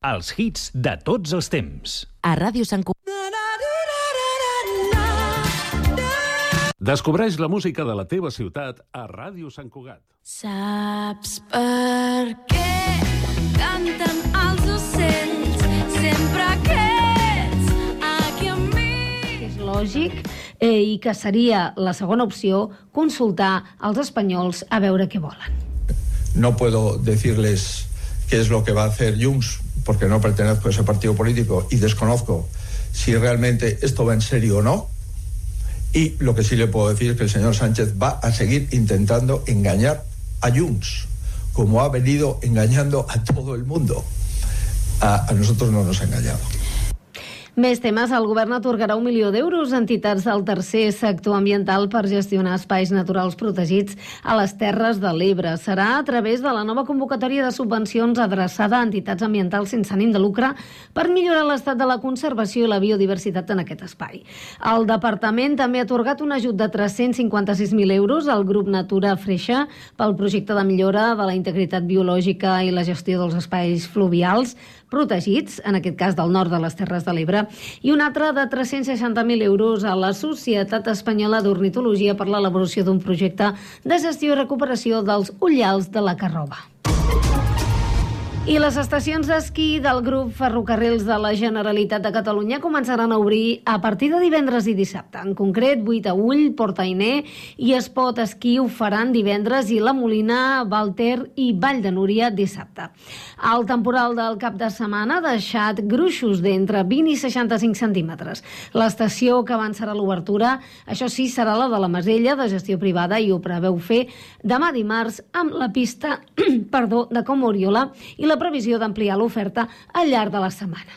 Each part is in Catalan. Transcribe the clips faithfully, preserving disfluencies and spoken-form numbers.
Els hits de tots els temps. A Ràdio Sant Cugat. Descobreix la música de la teva ciutat a Ràdio Sant Cugat. Saps per què canten els ocells sempre que ets aquí amb mi? És lògic eh, i que seria la segona opció consultar als espanyols a veure què volen. No puedo decirles qué es lo que va a hacer Junts, porque no pertenezco a ese partido político y desconozco si realmente esto va en serio o no. Y lo que sí le puedo decir es que el señor Sánchez va a seguir intentando engañar a Junts, como ha venido engañando a todo el mundo. A, a nosotros no nos ha engañado. Més temes. El govern atorgarà un milió d'euros a entitats del tercer sector ambiental per gestionar espais naturals protegits a les Terres de l'Ebre. Serà a través de la nova convocatòria de subvencions adreçada a entitats ambientals sense ànim de lucre per millorar l'estat de la conservació i la biodiversitat en aquest espai. El departament també ha atorgat un ajut de tres-cents cinquanta-sis mil euros al grup Natura Freixa pel projecte de millora de la integritat biològica i la gestió dels espais fluvials protegits, en aquest cas del nord de les Terres de l'Ebre, i un altre de tres-cents seixanta mil euros a la Societat Espanyola d'Ornitologia per l'elaboració d'un projecte de gestió i recuperació dels ullals de la Carroba. I les estacions d'esquí del grup Ferrocarrils de la Generalitat de Catalunya començaran a obrir a partir de divendres i dissabte. En concret, Vuit a Ull, Portainer i Espot Esquí ho faran divendres i La Molina, Valter i Vall de Núria dissabte. El temporal del cap de setmana ha deixat gruixos d'entre vint i seixanta-cinc centímetres. L'estació que avançarà l'obertura, això sí, serà la de la Masella, de gestió privada, i ho preveu fer demà dimarts amb la pista perdó, de Como Oriola i la previsió d'ampliar l'oferta al llarg de la setmana.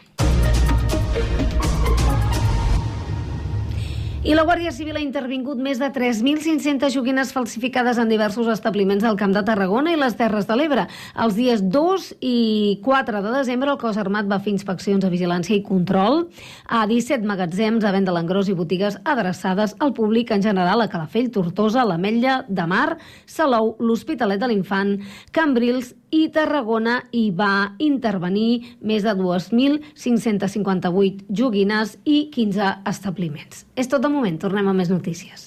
I la Guàrdia Civil ha intervingut més de tres mil cinc-centes joguines falsificades en diversos establiments del Camp de Tarragona i les Terres de l'Ebre. Els dies dos i quatre de desembre el cos armat va fer inspeccions de vigilància i control a disset magatzems a venda a l'engròs i botigues adreçades al públic en general a Calafell, Tortosa, l'Ametlla de Mar, Salou, l'Hospitalet de l'Infant, Cambrils i Tarragona, i va intervenir més de dos mil cinc-cents cinquanta-vuit joguines i quinze establiments. És tot de moment, tornem a més notícies.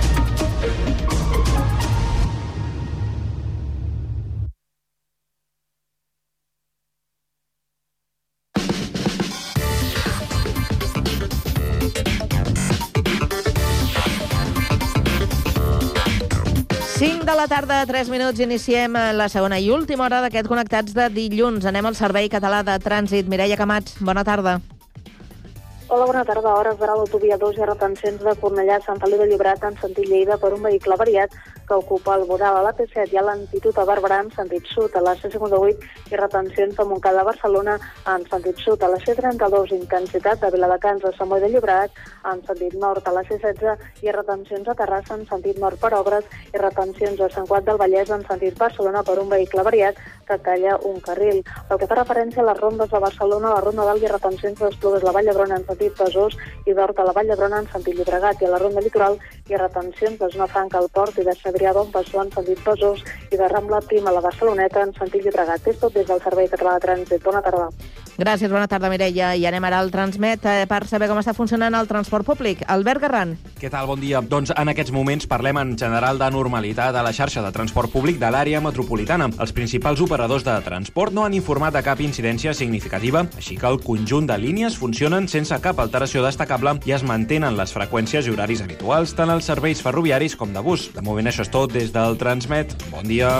cinc de la tarda, tres minuts, iniciem la segona i última hora d'aquest Connectats de dilluns. Anem al Servei Català de Trànsit. Mireia Camats, bona tarda. Hola, bona tarda. A hores d'ara l'autovia dos hi ha retencions de Cornellà a Sant Feliu de Llobregat en sentit Lleida per un vehicle avariat que ocupa el voral. A la P set hi ha lentitud a Barberà en sentit sud, a la C cinquanta-vuit i retencions a Montcada a Barcelona en sentit sud, a la C trenta-dos intensitat de Viladecans a Sant Boi de Llobregat en sentit nord, a la C setze hi ha retencions a Terrassa en sentit nord per obres i retencions a Sant Cugat del Vallès en sentit Barcelona per un vehicle avariat que talla un carril. Pel que fa referència a les rondes de Barcelona, a la Ronda d'Alt hi ha retencions d'Esplugues la Vall d'Hebron en sentit Besòs i d'Hort a la Vall d'Hebron en sentit Llobregat, i a la Ronda Litoral hi ha retencions de Zona Franca al Port i de Cebrià d'On Passó en sentit Besòs i de Rambla Prima a la Barceloneta en sentit Llobregat. És tot des del Servei Català de Trànsit. Bona tarda. Gràcies, bona tarda, Mireia. I anem ara al Transmet eh, per saber com està funcionant el transport públic. Albert Garran. Què tal? Bon dia. Doncs en aquests moments parlem en general de normalitat a la xarxa de transport públic de l'àrea metropolitana. Els principals operadors de transport no han informat de cap incidència significativa, així que el conjunt de línies funcionen sense cap alteració destacable i es mantenen les freqüències i horaris habituals tant als serveis ferroviaris com de bus. De moment això és tot des del Transmet. Bon dia.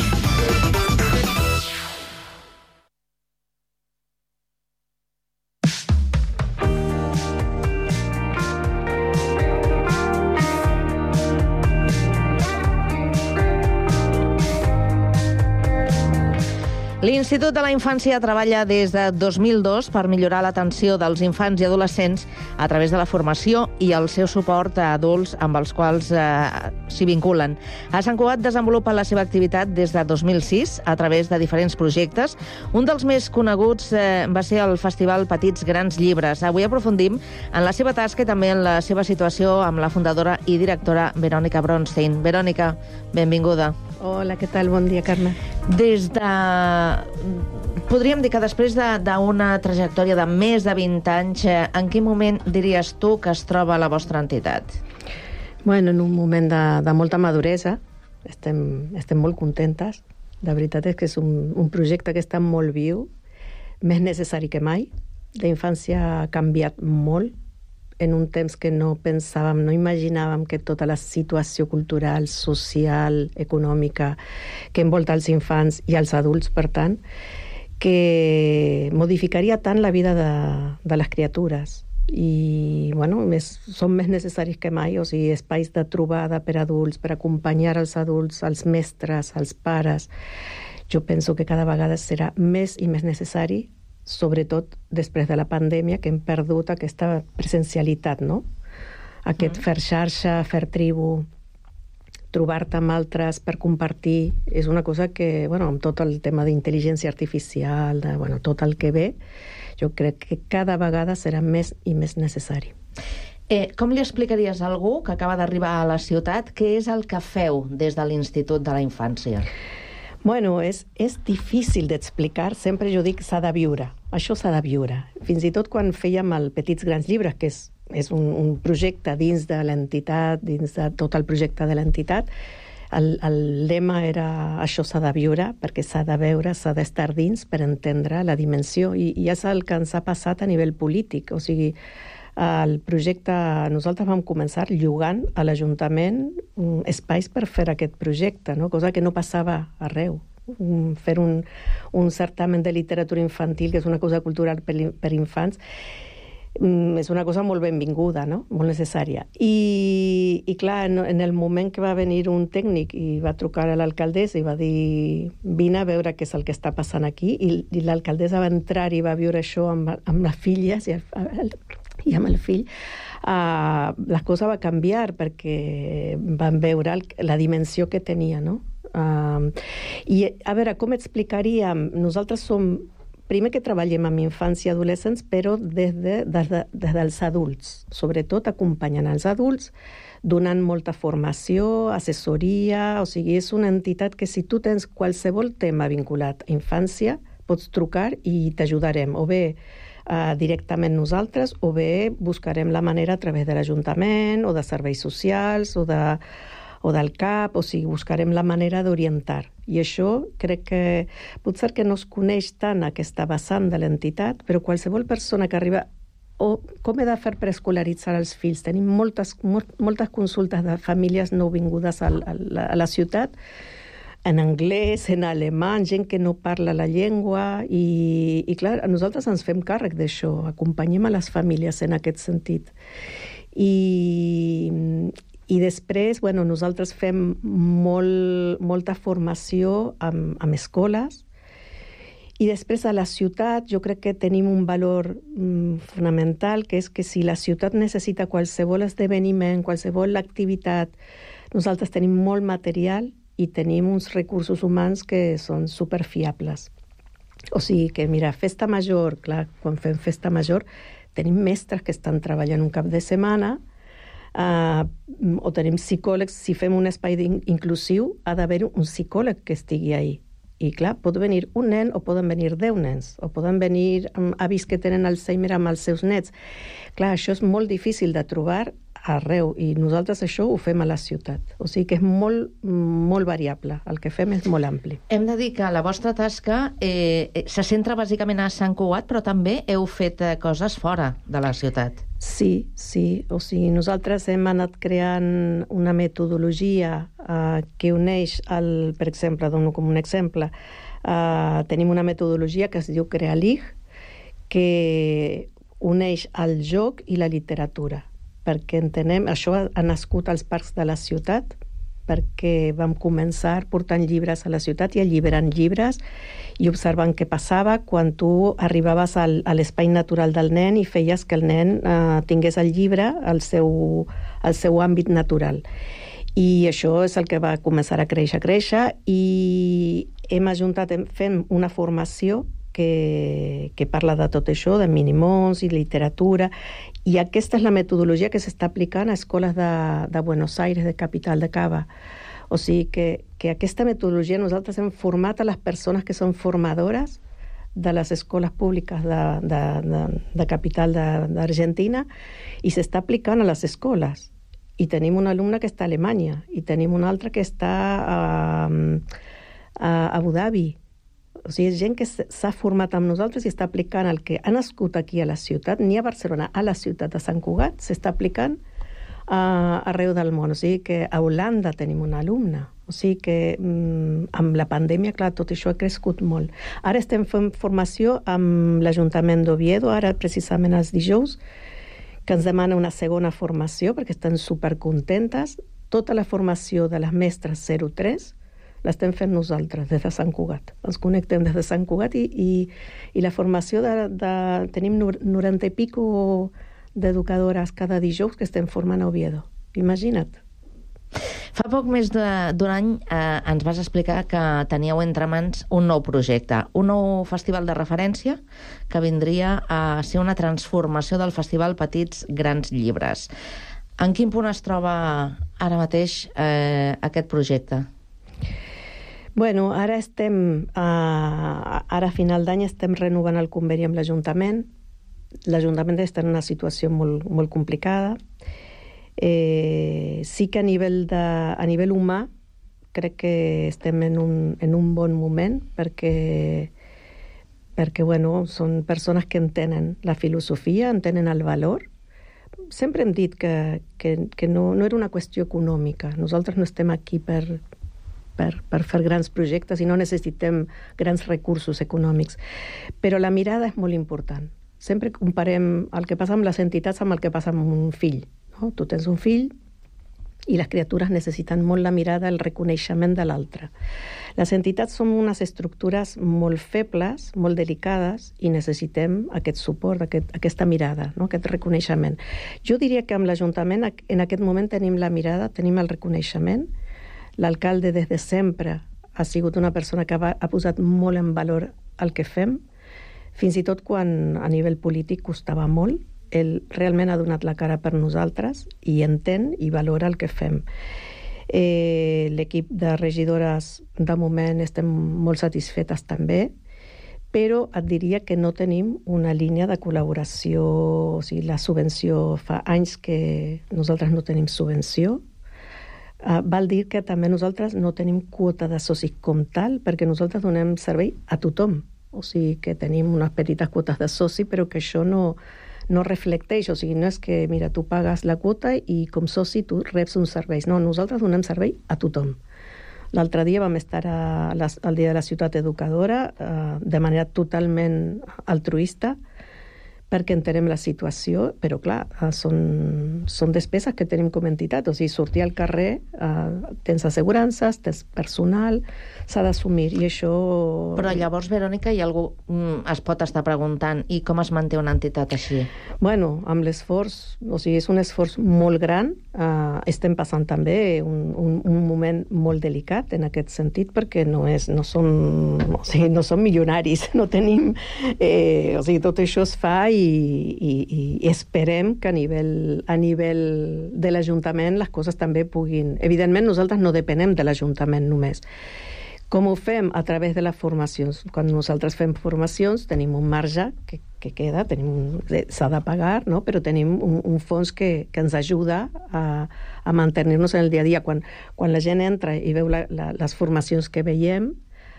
L'Institut de la Infància treballa des de dos mil dos per millorar l'atenció dels infants i adolescents a través de la formació i el seu suport a adults amb els quals eh, s'hi vinculen. A Sant Cugat desenvolupa la seva activitat des de dos mil sis a través de diferents projectes. Un dels més coneguts eh, va ser el Festival Petits Grans Llibres. Avui aprofundim en la seva tasca i també en la seva situació amb la fundadora i directora Verònica Bronstein. Verònica, benvinguda. Hola, què tal? Bon dia, Carme. Des de Podríem dir que després d'una trajectòria de més de vint anys, en quin moment diries tu que es troba la vostra entitat? Bueno, en un moment de, de molta maduresa, estem, estem molt contentes. La veritat és que és un, un projecte que està molt viu, més necessari que mai. La infància ha canviat molt en un temps que no pensàvem, no imaginàvem que tota la situació cultural, social, econòmica que envolta els infants i els adults, per tant, que modificaria tant la vida de, de les criatures. I, bueno, més, són més necessaris que mai, o sigui, espais de trobada per adults, per acompanyar els adults, els mestres, els pares. Jo penso que cada vegada serà més i més necessari, sobretot després de la pandèmia, que hem perdut aquesta presencialitat, no? Aquest mm. fer xarxa, fer tribu, trobar-te amb altres per compartir, és una cosa que, bueno, amb tot el tema d'intel·ligència artificial, de, bueno, tot el que ve, jo crec que cada vegada serà més i més necessari. Eh, com li explicaries a algú que acaba d'arribar a la ciutat què és el que feu des de l'Institut de la Infància? Bueno, és, és difícil d'explicar, sempre jo dic s'ha de viure, això s'ha de viure. Fins i tot quan fèiem el Petits Grans Llibres, que és, és un, un projecte dins de l'entitat, dins de tot el projecte de l'entitat, el, el lema era això s'ha de viure, perquè s'ha de veure, s'ha d'estar dins per entendre la dimensió, i, i és el que ens ha passat a nivell polític, o sigui, el projecte, nosaltres vam començar llogant a l'Ajuntament espais per fer aquest projecte, no? Cosa que no passava arreu. Fer un, un certamen de literatura infantil, que és una cosa cultural per, per infants, és una cosa molt benvinguda, no? Molt necessària. I, i clar, en el moment que va venir un tècnic i va trucar a l'alcaldessa i va dir vine a veure què és el que està passant aquí, i, i l'alcaldessa va entrar i va viure això amb, amb les filles i, el, i amb el fill, uh, la cosa va canviar perquè van veure el, la dimensió que tenia, no? Uh, I a veure, com explicaríem? Nosaltres som primer que treballem amb infants i adolescents, però des, de, des, de, des dels adults, sobretot acompanyant els adults, donant molta formació, assessoria, o sigui, és una entitat que si tu tens qualsevol tema vinculat a infància, pots trucar i t'ajudarem, o bé uh, directament nosaltres, o bé buscarem la manera a través de l'Ajuntament, o de serveis socials, o de o del C A P, o sigui, buscarem la manera d'orientar. I això crec que potser que no es coneix tant aquesta vessant de l'entitat, però qualsevol persona que arriba o com he de fer per escolaritzar els fills. Tenim moltes, moltes consultes de famílies nouvingudes a la, a la ciutat, en anglès, en alemany, gent que no parla la llengua, i, i clar, nosaltres ens fem càrrec d'això, acompanyem a les famílies en aquest sentit. I, i després, bueno, nosaltres fem molt, molta formació amb, amb escoles, i després a la ciutat jo crec que tenim un valor mm, fonamental, que és que si la ciutat necessita qualsevol esdeveniment, qualsevol activitat, nosaltres tenim molt material i tenim uns recursos humans que són superfiables. O sigui que, mira, festa major, clar, quan fem festa major, tenim mestres que estan treballant un cap de setmana, Uh, o tenim psicòlegs. Si fem un espai inclusiu, ha d'haver un psicòleg que estigui ahí. I clar, pot venir un nen o poden venir deu nens, o poden venir avis que tenen Alzheimer amb els seus nets. Clar, això és molt difícil de trobar arreu, i nosaltres això ho fem a la ciutat. O sigui que és molt, molt variable. El que fem és molt ampli. Hem de dir que la vostra tasca eh, se centra bàsicament a Sant Cugat, però també heu fet eh, coses fora de la ciutat. Sí, sí. O sigui, nosaltres hem anat creant una metodologia eh, que uneix, el, per exemple, dono com un exemple, eh, tenim una metodologia que es diu Crealig, que uneix el joc i la literatura, perquè entenem, això ha nascut als parcs de la ciutat, perquè vam començar portant llibres a la ciutat i alliberant llibres i observant què passava quan tu arribaves al, a l'espai natural del nen i feies que el nen eh, tingués el llibre al seu, al seu àmbit natural. I això és el que va començar a créixer, a créixer, i hem ajuntat, fem una formació que, que parla de tot això, de minimons i literatura, i aquesta és la metodologia que s'està aplicant a escoles de, de Buenos Aires, de capital de Cava. O sigui que, que aquesta metodologia nosaltres hem format a les persones que són formadores de les escoles públiques de, de, de, de capital d'Argentina i s'està aplicant a les escoles. I tenim un alumne que està a Alemanya i tenim un altre que està a, a Abu Dhabi. O sigui, és gent que s'ha format amb nosaltres i està aplicant el que ha nascut aquí a la ciutat, ni a Barcelona, a la ciutat de Sant Cugat, s'està aplicant uh, arreu del món. O sigui que a Holanda tenim un alumne. O sigui que um, amb la pandèmia, clar, tot això ha crescut molt. Ara estem fent formació amb l'Ajuntament d'Oviedo, ara precisament els dijous, que ens demana una segona formació perquè estan supercontentes. Tota la formació de les mestres zero tres l'estem fent nosaltres des de Sant Cugat. Ens connectem des de Sant Cugat i, i, i la formació de, de... Tenim noranta i pico d'educadores cada dijous que estem formant a Oviedo. Imagina't. Fa poc més d'un any eh, ens vas explicar que teníeu entre mans un nou projecte, un nou festival de referència que vindria a ser una transformació del festival Petits Grans Llibres. En quin punt es troba ara mateix eh, aquest projecte? Bueno, ara estem, uh, ara a final d'any estem renovant el conveni amb l'Ajuntament. L'Ajuntament està en una situació molt, molt complicada. Eh, sí que a nivell, de, a nivell humà crec que estem en un, en un bon moment perquè, perquè bueno, són persones que entenen la filosofia, entenen el valor. Sempre hem dit que, que, que no, no era una qüestió econòmica. Nosaltres no estem aquí per... Per, per fer grans projectes i no necessitem grans recursos econòmics. Però la mirada és molt important. Sempre comparem el que passa amb les entitats amb el que passa amb un fill. No? Tu tens un fill i les criatures necessiten molt la mirada, el reconeixement de l'altre. Les entitats són unes estructures molt febles, molt delicades, i necessitem aquest suport, aquest, aquesta mirada, no? Aquest reconeixement. Jo diria que amb l'Ajuntament en aquest moment tenim la mirada, tenim el reconeixement. L'alcalde des de sempre ha sigut una persona que ha, ha posat molt en valor el que fem, fins i tot quan a nivell polític costava molt. Ell realment ha donat la cara per nosaltres i entén i valora el que fem. Eh, l'equip de regidores, de moment, estem molt satisfetes també, però et diria que no tenim una línia de col·laboració, o sigui, la subvenció, fa anys que nosaltres no tenim subvenció. Uh, val dir que també nosaltres no tenim quota de socis com tal, perquè nosaltres donem servei a tothom. O sigui que tenim unes petites quotes de soci, però que això no, no reflecteix. O sigui, no és que, mira, tu pagues la quota i com soci tu reps uns serveis. No, nosaltres donem servei a tothom. L'altre dia vam estar a la, al Dia de la Ciutat Educadora uh, de manera totalment altruista, perquè entenem la situació, però clar, són, són despeses que tenim com a entitat. O sigui, sortir al carrer, eh, tens assegurances, tens personal, s'ha d'assumir, i això... Però llavors, Verònica, hi ha algú mm, es pot estar preguntant, i com es manté una entitat així? Bueno, amb l'esforç, o sigui, és un esforç molt gran. Eh, estem passant també un, un, un moment molt delicat en aquest sentit, perquè no, és, no, som, o sigui, no som milionaris, no tenim... Eh, o sigui, tot això es fa i I, i, i esperem que a nivell, a nivell de l'Ajuntament les coses també puguin... Evidentment, nosaltres no depenem de l'Ajuntament només. Com ho fem? A través de les formacions. Quan nosaltres fem formacions tenim un marge que, que queda, s'ha de pagar, no? Però tenim un, un fons que, que ens ajuda a, a mantenir-nos en el dia a dia. Quan, quan la gent entra i veu la, la, les formacions que veiem,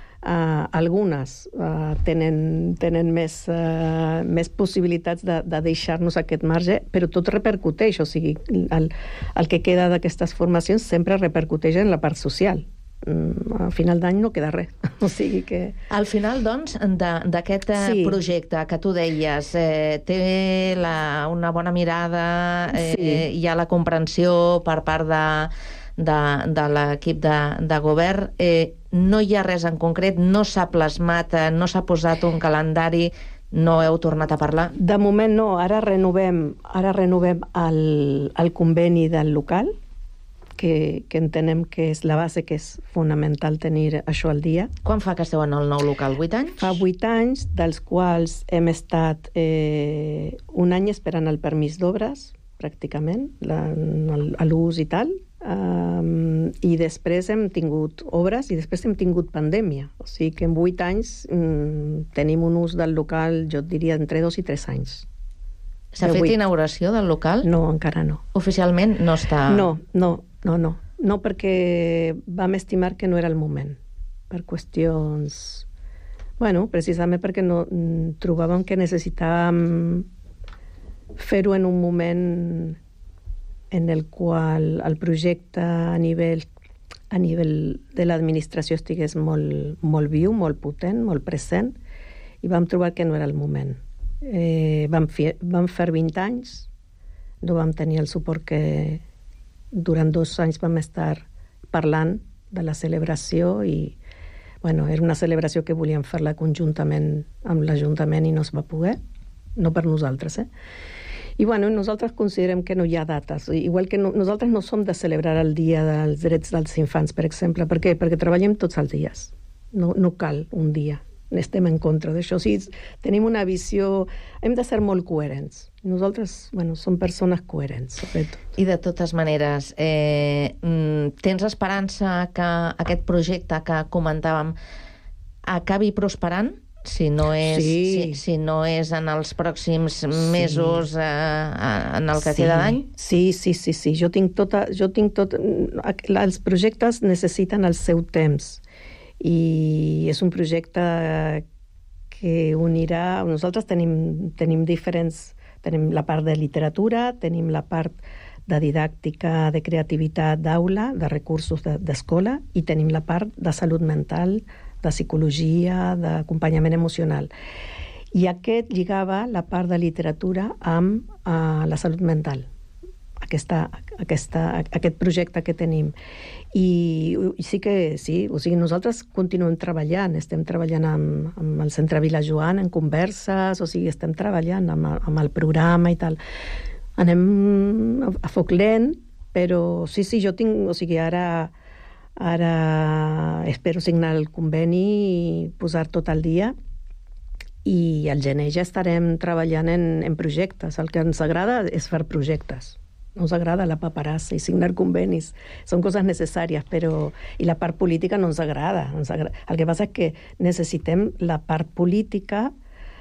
Uh, algunes uh, tenen, tenen més, uh, més possibilitats de, de deixar-nos aquest marge, però tot repercuteix, o sigui, el, el que queda d'aquestes formacions sempre repercuteix en la part social. Mm, al final d'any no queda res. O sigui que... Al final, doncs, d'aquest sí. projecte que tu deies, eh, té la, una bona mirada, eh, sí. hi ha la comprensió per part de... de, de l'equip de, de govern, eh, no hi ha res en concret, no s'ha plasmat, no s'ha posat un calendari, no heu tornat a parlar? De moment no, ara renovem, ara renovem el, el conveni del local, que, que entenem que és la base, que és fonamental tenir això al dia. Quan fa que esteu en el nou local? Vuit anys? Fa vuit anys, dels quals hem estat eh, un any esperant el permís d'obres, pràcticament, l'ús i tal. Um, I després hem tingut obres i després hem tingut pandèmia. O sigui que en vuit anys um, tenim un ús del local, jo et diria, entre dos i tres anys. S'ha fet inauguració del local? No, encara no. Oficialment no està... No, no, no, no. No, perquè vam estimar que no era el moment. Per qüestions... Bueno, precisament perquè no, trobàvem que necessitàvem fer-ho en un moment en el qual el projecte a nivell, a nivell de l'administració estigués molt, molt viu, molt potent, molt present, i vam trobar que no era el moment. Eh, vam, fer, vam fer vint anys, no vam tenir el suport que durant dos anys vam estar parlant de la celebració i bueno, era una celebració que volíem fer-la conjuntament amb l'Ajuntament i no es va poder, no per nosaltres, eh? I bueno, nosaltres considerem que no hi ha dates. Igual que no, nosaltres no som de celebrar el Dia dels Drets dels Infants, per exemple. Per què? Perquè treballem tots els dies. No, no cal un dia. Estem en contra d'això. O sigui, tenim una visió... Hem de ser molt coherents. Nosaltres, bueno, som persones coherents, sobretot. I de totes maneres, eh, tens esperança que aquest projecte que comentàvem acabi prosperant? Si no és, sí. si, si no és en els pròxims mesos sí. eh, en el que sí. queda d'any? Sí, sí, sí, sí. Jo tinc tota, jo tinc tot... Els projectes necessiten el seu temps i és un projecte que unirà... Nosaltres tenim, tenim diferents... Tenim la part de literatura, tenim la part de didàctica, de creativitat d'aula, de recursos d'escola, i tenim la part de salut mental, de psicologia, d'acompanyament emocional. I aquest lligava la part de literatura amb uh, la salut mental, aquesta, aquesta, aquest projecte que tenim. I, i sí que sí, o sigui, nosaltres continuem treballant, estem treballant amb, amb el Centre Vila Joan en converses, o sigui, estem treballant amb, amb el programa i tal. Anem a foc lent, però sí, sí, jo tinc, o sigui, ara... Ara espero signar el conveni i posar tot al dia i al gener ja estarem treballant en, en projectes. El que ens agrada és fer projectes. No ens agrada la paperassa i signar convenis. Són coses necessàries, però... I la part política no ens agrada. Ens agrada. El que passa és que necessitem la part política...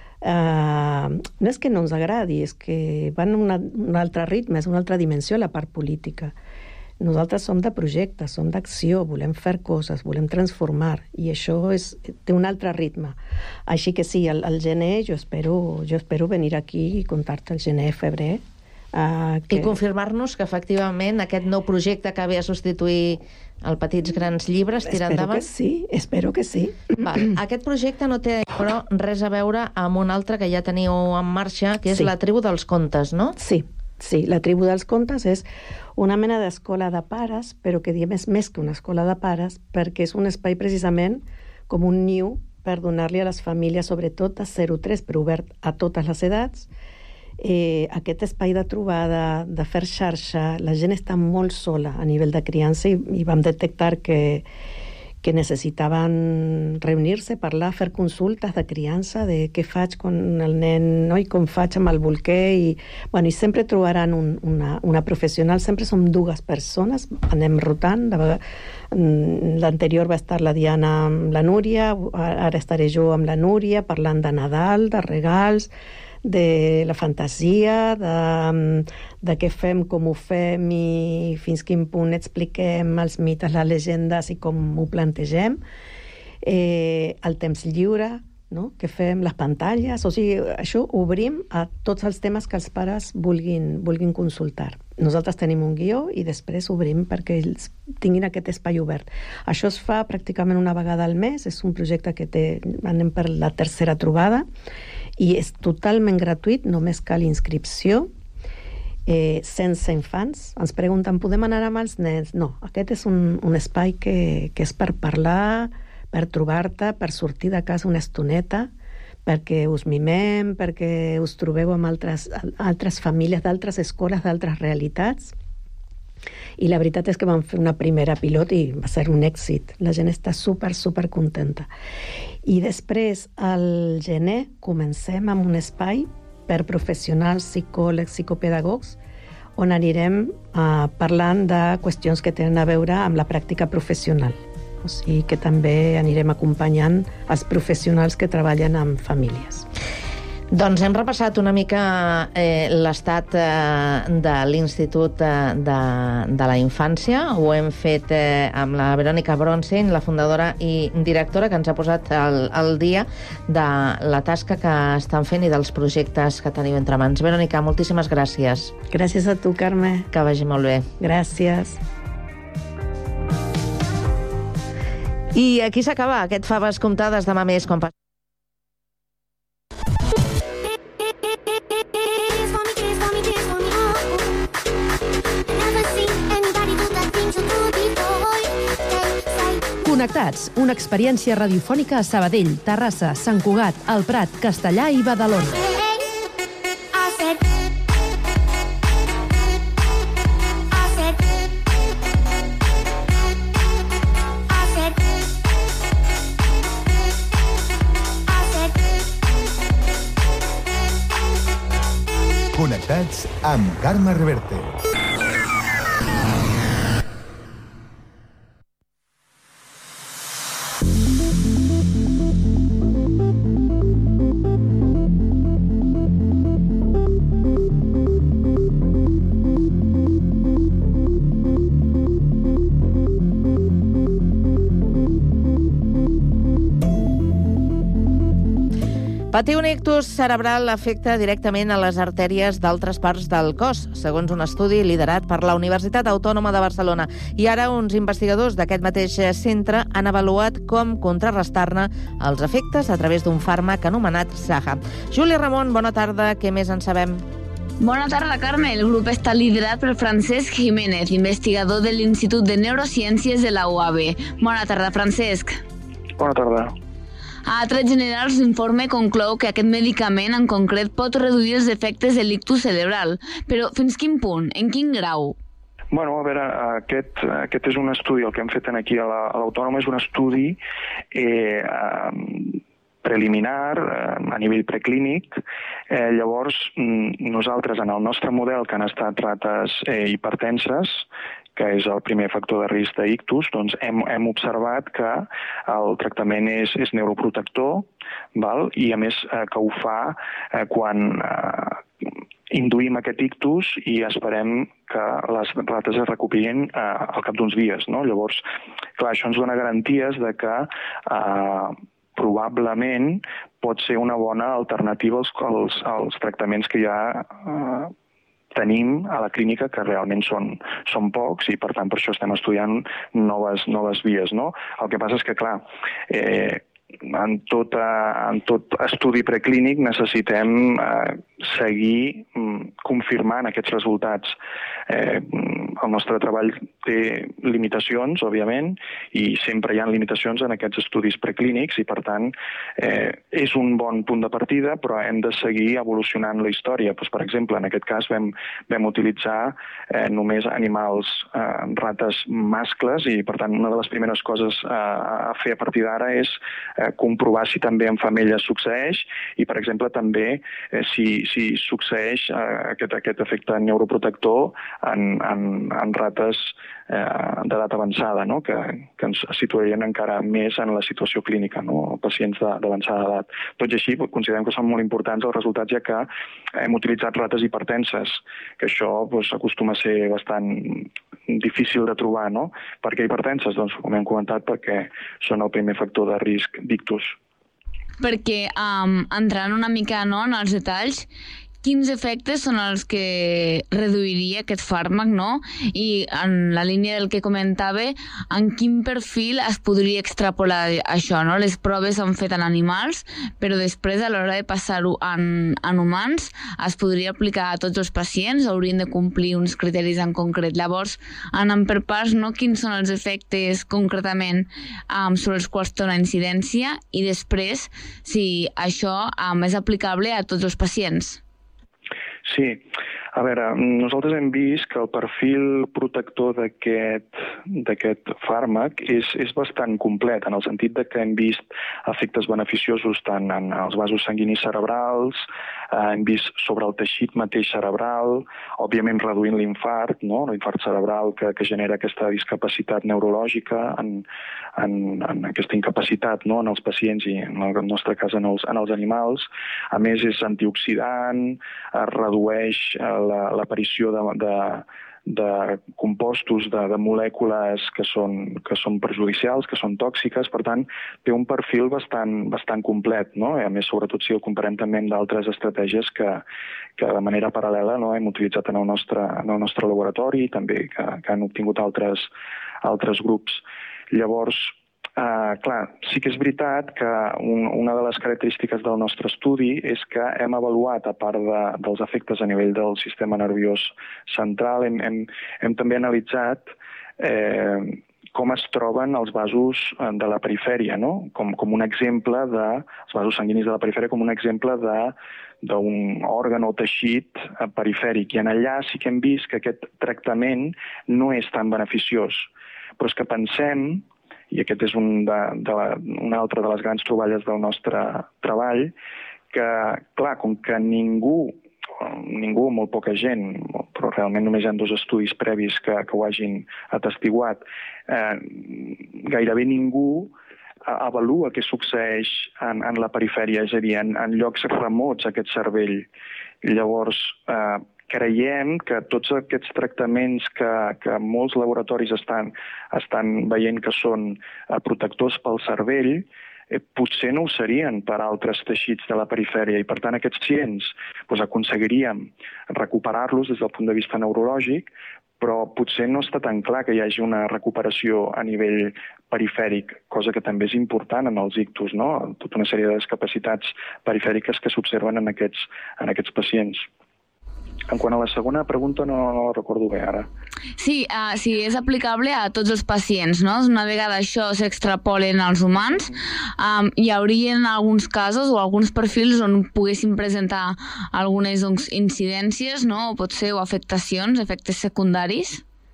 Uh, no és que no ens agradi, és que va en una, un altre ritme, és una altra dimensió la part política. Nosaltres som de projectes, som d'acció, volem fer coses, volem transformar, i això és, té un altre ritme. Així que sí, al, al gener jo espero, jo espero venir aquí i contar-te el gener, febrer. Uh, que... I confirmar-nos que efectivament aquest nou projecte que ve a substituir el Petits Grans Llibres tira espero endavant? Que sí, espero que sí. Val. Aquest projecte no té però res a veure amb un altre que ja teniu en marxa, que és sí. la Tribu dels Contes, no? Sí. Sí, la Tribu dels Contes és una mena d'escola de pares, però que diem és més que una escola de pares, perquè és un espai precisament com un niu per donar-li a les famílies, sobretot a zero a tres, però obert a totes les edats, eh, aquest espai de trobada, de fer xarxa. La gent està molt sola a nivell de criança i, i vam detectar que que necessitaven reunir-se, parlar, fer consultes de criança, de què faig con el nen, no? I com faig amb el bolquer, i, bueno, i sempre trobaran un, una, una professional, sempre som dues persones, anem rotant, l'anterior va estar la Diana amb la Núria, ara estaré jo amb la Núria, parlant de Nadal, de regals, de la fantasia, de, de què fem, com ho fem i fins quin punt expliquem els mites, les llegendes i com ho plantegem. Eh, el temps lliure, no? Què fem, les pantalles, o sigui, això ho obrim a tots els temes que els pares vulguin, vulguin consultar. Nosaltres tenim un guió i després obrim perquè ells tinguin aquest espai obert. Això es fa pràcticament una vegada al mes, és un projecte que té, anem per la tercera trobada, i és totalment gratuït, només cal inscripció, eh, sense infants. Ens pregunten, podem anar amb els nens? No, aquest és un, un espai que, que és per parlar, per trobar-te, per sortir de casa una estoneta, perquè us mimem, perquè us trobeu amb altres, altres famílies d'altres escoles, d'altres realitats. I la veritat és que vam fer una primera pilot i va ser un èxit. La gent està super, super contenta. I després, al gener, comencem amb un espai per professionals, psicòlegs, psicopedagogs, on anirem uh, parlant de qüestions que tenen a veure amb la pràctica professional. O sigui que també anirem acompanyant els professionals que treballen amb famílies. Doncs hem repassat una mica eh, l'estat eh, de l'Institut de, de, de la Infància. Ho hem fet eh, amb la Verònica Bronsin, la fundadora i directora, que ens ha posat al, al dia de la tasca que estan fent i dels projectes que teniu entre mans. Verònica, moltíssimes gràcies. Gràcies a tu, Carme. Que vagi molt bé. Gràcies. I aquí s'acaba aquest Faves Comptades. Demà més, quan passi. Connectats, una experiència radiofònica a Sabadell, Terrassa, Sant Cugat, El Prat, Castellà i Badalona. Connectats amb Carme Reverte. Patir un ictus cerebral afecta directament a les artèries d'altres parts del cos, segons un estudi liderat per la Universitat Autònoma de Barcelona. I ara uns investigadors d'aquest mateix centre han avaluat com contrarrestar-ne els efectes a través d'un fàrmac anomenat Saha. Júlia Ramon, bona tarda. Què més en sabem? Bona tarda, Carme. El grup està liderat per Francesc Jiménez, investigador de l'Institut de Neurociències de la U A B. Bona tarda, Francesc. Bona tarda. A trets generals, l'informe conclou que aquest medicament en concret pot reduir els efectes de l'ictus cerebral. Però fins quin punt? En quin grau? Bueno, a veure, aquest, aquest és un estudi, el que hem fet aquí a l'Autònoma és un estudi eh, preliminar, eh, a nivell preclínic. Eh, llavors, nosaltres, en el nostre model, que han estat rates eh, hipertenses, que és el primer factor de risc d'ictus, doncs hem, hem observat que el tractament és, és neuroprotector, val? I a més eh, que ho fa eh, quan eh, induïm aquest ictus i esperem que les rates es recuperin eh, al cap d'uns dies, no? Llavors, clar, això ens dona garanties de que eh, probablement pot ser una bona alternativa als, als, als tractaments que hi ha eh, tenim a la clínica, que realment són, són pocs i per tant per això estem estudiant noves, noves vies, no? El que passa és que, clar, eh, en, tot, en tot estudi preclínic necessitem eh, seguir mm, confirmant aquests resultats. Eh, el nostre treball té limitacions, òbviament, i sempre hi ha limitacions en aquests estudis preclínics i, per tant, eh, és un bon punt de partida, però hem de seguir evolucionant la història. Pues, per exemple, en aquest cas vam, vam utilitzar eh, només animals, eh, rates mascles, i, per tant, una de les primeres coses eh, a fer a partir d'ara és eh, comprovar si també en femelles succeeix i, per exemple, també eh, si, si succeeix eh, aquest, aquest efecte neuroprotector en, en, en rates eh, d'edat avançada, no? que, que ens situarien encara més en la situació clínica, no? Pacients d'avançada edat. Tot i així, considerem que són molt importants els resultats, ja que hem utilitzat rates hipertenses, que això doncs, acostuma a ser bastant difícil de trobar, no? Per què hipertenses? Doncs, com hem comentat, perquè són el primer factor de risc d'ictus. Perquè, um, entrant una mica no, en els detalls, quins efectes són els que reduiria aquest fàrmac, no? I en la línia del que comentava, en quin perfil es podria extrapolar això, no? Les proves s'han fet en animals, però després, a l'hora de passar-ho en, en humans, es podria aplicar a tots els pacients, haurien de complir uns criteris en concret. Llavors, anant per parts, no? Quins són els efectes concretament um, sobre els quals té una incidència i després, si això um, és aplicable a tots els pacients. Sí, a veure, nosaltres hem vist que el perfil protector d'aquest fàrmac és, és bastant complet, en el sentit de que hem vist efectes beneficiosos tant en els vasos sanguinis cerebrals, eh, hem vist sobre el teixit mateix cerebral, òbviament reduint l'infart, no? L'infart cerebral que, que genera aquesta discapacitat neurològica, en, en, en aquesta incapacitat, no? En els pacients i en el nostre cas en els, en els animals. A més és antioxidant, es redueix l'aparició de, de, de compostos, de, de molècules que són, que són perjudicials, que són tòxiques, per tant, té un perfil bastant, bastant complet, no? I a més, sobretot si el comparem també amb d'altres estratègies que, que de manera paral·lela, no, hem utilitzat en el nostre, en el nostre laboratori, també que, que han obtingut altres, altres grups. Llavors, Uh, clar, sí que és veritat que un, una de les característiques del nostre estudi és que hem avaluat, a part de, dels efectes a nivell del sistema nerviós central, hem, hem, hem també analitzat eh, com es troben els vasos de la perifèria, no? Com, com un exemple de, els vasos sanguinis de la perifèria com un exemple de d'un òrgan o teixit perifèric. I en allà sí que hem vist que aquest tractament no és tan beneficiós. Però és que pensem, i aquest és un de, de la, una altra de les grans troballes del nostre treball, que, clar, com que ningú, ningú, molt poca gent, però realment només hi ha dos estudis previs que, que ho hagin atestiguat, eh, gairebé ningú avalua què succeeix en, en la perifèria, és a dir, en, en llocs remots aquest cervell. Llavors, eh, creiem que tots aquests tractaments que, que molts laboratoris estan, estan veient que són eh, protectors pel cervell, eh, potser no ho serien per altres teixits de la perifèria i, per tant, aquests pacients doncs, aconseguiríem recuperar-los des del punt de vista neurològic, però potser no està tan clar que hi hagi una recuperació a nivell perifèric, cosa que també és important en els ictus, no? Tota una sèrie de discapacitats perifèriques que s'observen en aquests, en aquests pacients. En quant a la segona pregunta, no, no la recordo bé ara. Sí, uh, sí, és aplicable a tots els pacients, no? Una vegada això s'extrapolen als humans, um, hi hauria alguns casos o alguns perfils on poguessin presentar algunes doncs, incidències, no? O potser o afectacions, efectes secundaris?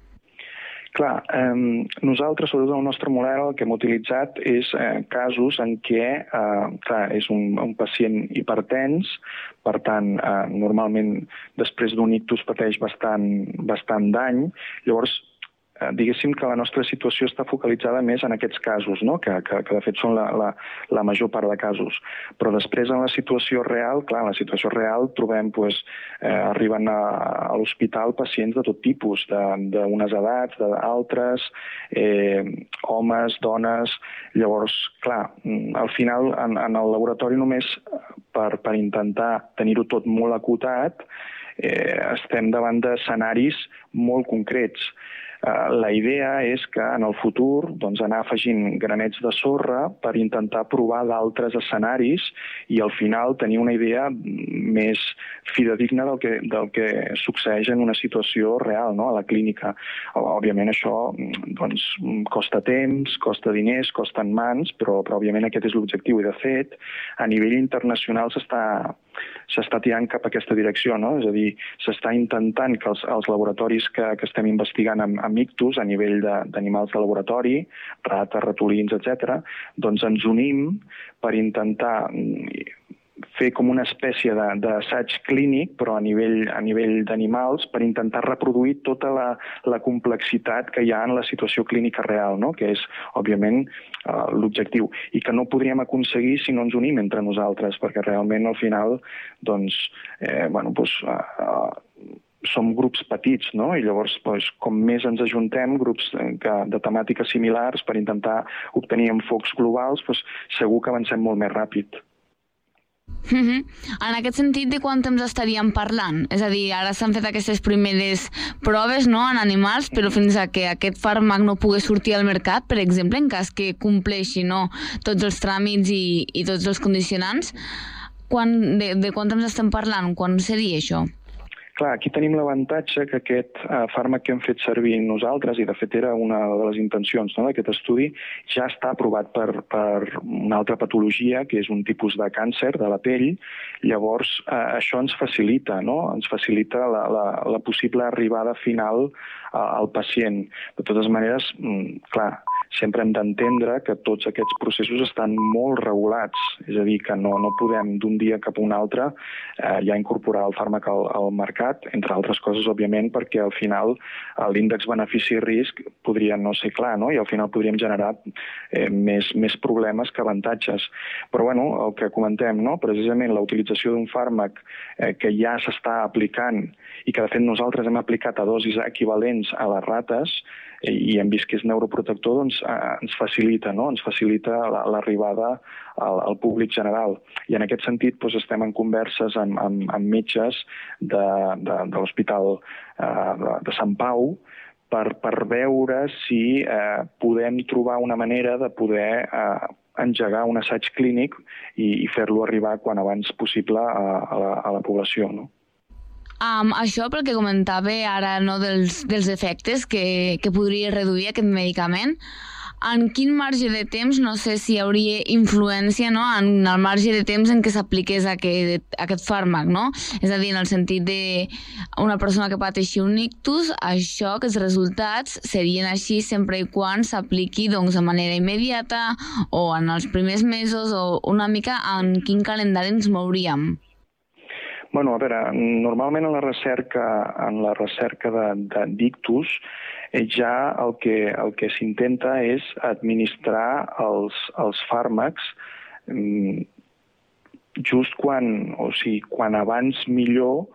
Clar, eh, nosaltres, sobretot el nostre model, el que hem utilitzat és eh, casos en què eh, clar, és un, un pacient hipertens, per tant, eh, normalment després d'un ictus pateix bastant, bastant dany, llavors eh, diguéssim que la nostra situació està focalitzada més en aquests casos, no? que, que, que de fet són la, la, la major part de casos. Però després en la situació real, clar, en la situació real trobem, pues, eh, arriben a, a l'hospital pacients de tot tipus, d'unes edats, d'altres, eh, homes, dones. Llavors, clar, al final en, en el laboratori només per, per intentar tenir-ho tot molt acotat, eh, estem davant d'escenaris molt concrets. La idea és que en el futur doncs, anar afegint granets de sorra per intentar provar d'altres escenaris i al final tenir una idea més fidedigna del que, del que succeeix en una situació real, no? A la clínica. Òbviament això doncs, costa temps, costa diners, costen mans, però, però òbviament aquest és l'objectiu. I de fet, a nivell internacional s'està s'està tirant cap a aquesta direcció, no? És a dir, s'està intentant que els, els laboratoris que, que estem investigant amb, amb ictus a nivell d'animals de, de laboratori, rates, ratolins, etcètera, doncs ens unim per intentar fer com una espècie d'assaig clínic, però a nivell, a nivell d'animals, per intentar reproduir tota la, la complexitat que hi ha en la situació clínica real, no? Que és, òbviament, uh, l'objectiu. I que no podríem aconseguir si no ens unim entre nosaltres, perquè realment, al final, doncs, eh, bueno, doncs, uh, uh, som grups petits, no? I llavors, doncs, com més ens ajuntem, grups que, de temàtiques similars, per intentar obtenir enfocs globals, doncs, segur que avancem molt més ràpid. Uh-huh. En aquest sentit, de quant temps estaríem parlant? És a dir, ara s'han fet aquestes primeres proves, no?, en animals, però fins a que aquest fàrmac no pugui sortir al mercat, per exemple, en cas que compleixi, no, tots els tràmits i, i tots els condicionants, quan, de, de quant temps estem parlant? Quan seria això? Clar, aquí tenim l'avantatge que aquest eh, fàrmac que hem fet servir nosaltres, i de fet era una de les intencions, no?, d'aquest estudi, ja està aprovat per, per una altra patologia, que és un tipus de càncer de la pell. Llavors, eh, això ens facilita, no?, ens facilita la, la, la possible arribada final eh, al pacient. De totes maneres, mm, clar, sempre hem d'entendre que tots aquests processos estan molt regulats, és a dir, que no, no podem d'un dia cap a un altre eh, ja incorporar el fàrmac al, al mercat, entre altres coses, òbviament, perquè al final eh, l'índex benefici-risc podria no ser clar, no?, i al final podríem generar eh, més, més problemes que avantatges. Però, bueno, el que comentem, no?, precisament la utilització d'un fàrmac eh, que ja s'està aplicant i que, de fet, nosaltres hem aplicat a dosis equivalents a les rates, i hem vist que és neuroprotector, doncs eh, ens facilita, no?, ens facilita l'arribada al, al públic general. I en aquest sentit doncs, estem en converses amb, amb, amb metges de, de, de l'Hospital eh, de, de Sant Pau per, per veure si eh, podem trobar una manera de poder eh, engegar un assaig clínic i, i fer-lo arribar quan abans possible a, a, la, a la població, no? Um, això pel que comentava ara, no, dels, dels efectes que, que podria reduir aquest medicament, en quin marge de temps, no sé si hi hauria influència, no?, en el marge de temps en què s'apliqués aquest, aquest fàrmac, no? És a dir, en el sentit d'una persona que pateixi un ictus, això, aquests resultats serien així sempre i quan s'apliqui, doncs, de manera immediata o en els primers mesos, o una mica en quin calendari ens mouríem. Bueno, a veure, normalment en la recerca, en la recerca de, de d'ictus ja el que, el que s'intenta és administrar els, els fàrmacs just quan, o sigui, quan abans millor,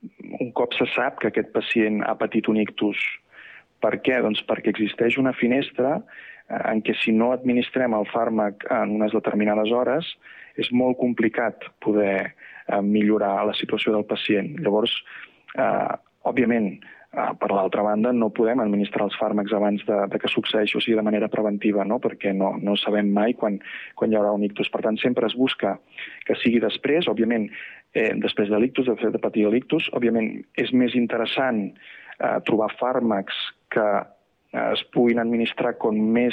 un cop se sap que aquest pacient ha patit un ictus. Per què? Doncs perquè existeix una finestra en què si no administrem el fàrmac en unes determinades hores és molt complicat poder millorar la situació del pacient. Llavors, eh, òbviament, eh, per l'altra banda, no podem administrar els fàrmacs abans de, de que succeeixi, o sigui, de manera preventiva, no?, perquè no, no sabem mai quan, quan hi haurà un ictus. Per tant, sempre es busca que sigui després, òbviament, eh, després de l'ictus, de, de patir l'ictus, òbviament és més interessant eh, trobar fàrmacs que eh, es puguin administrar com més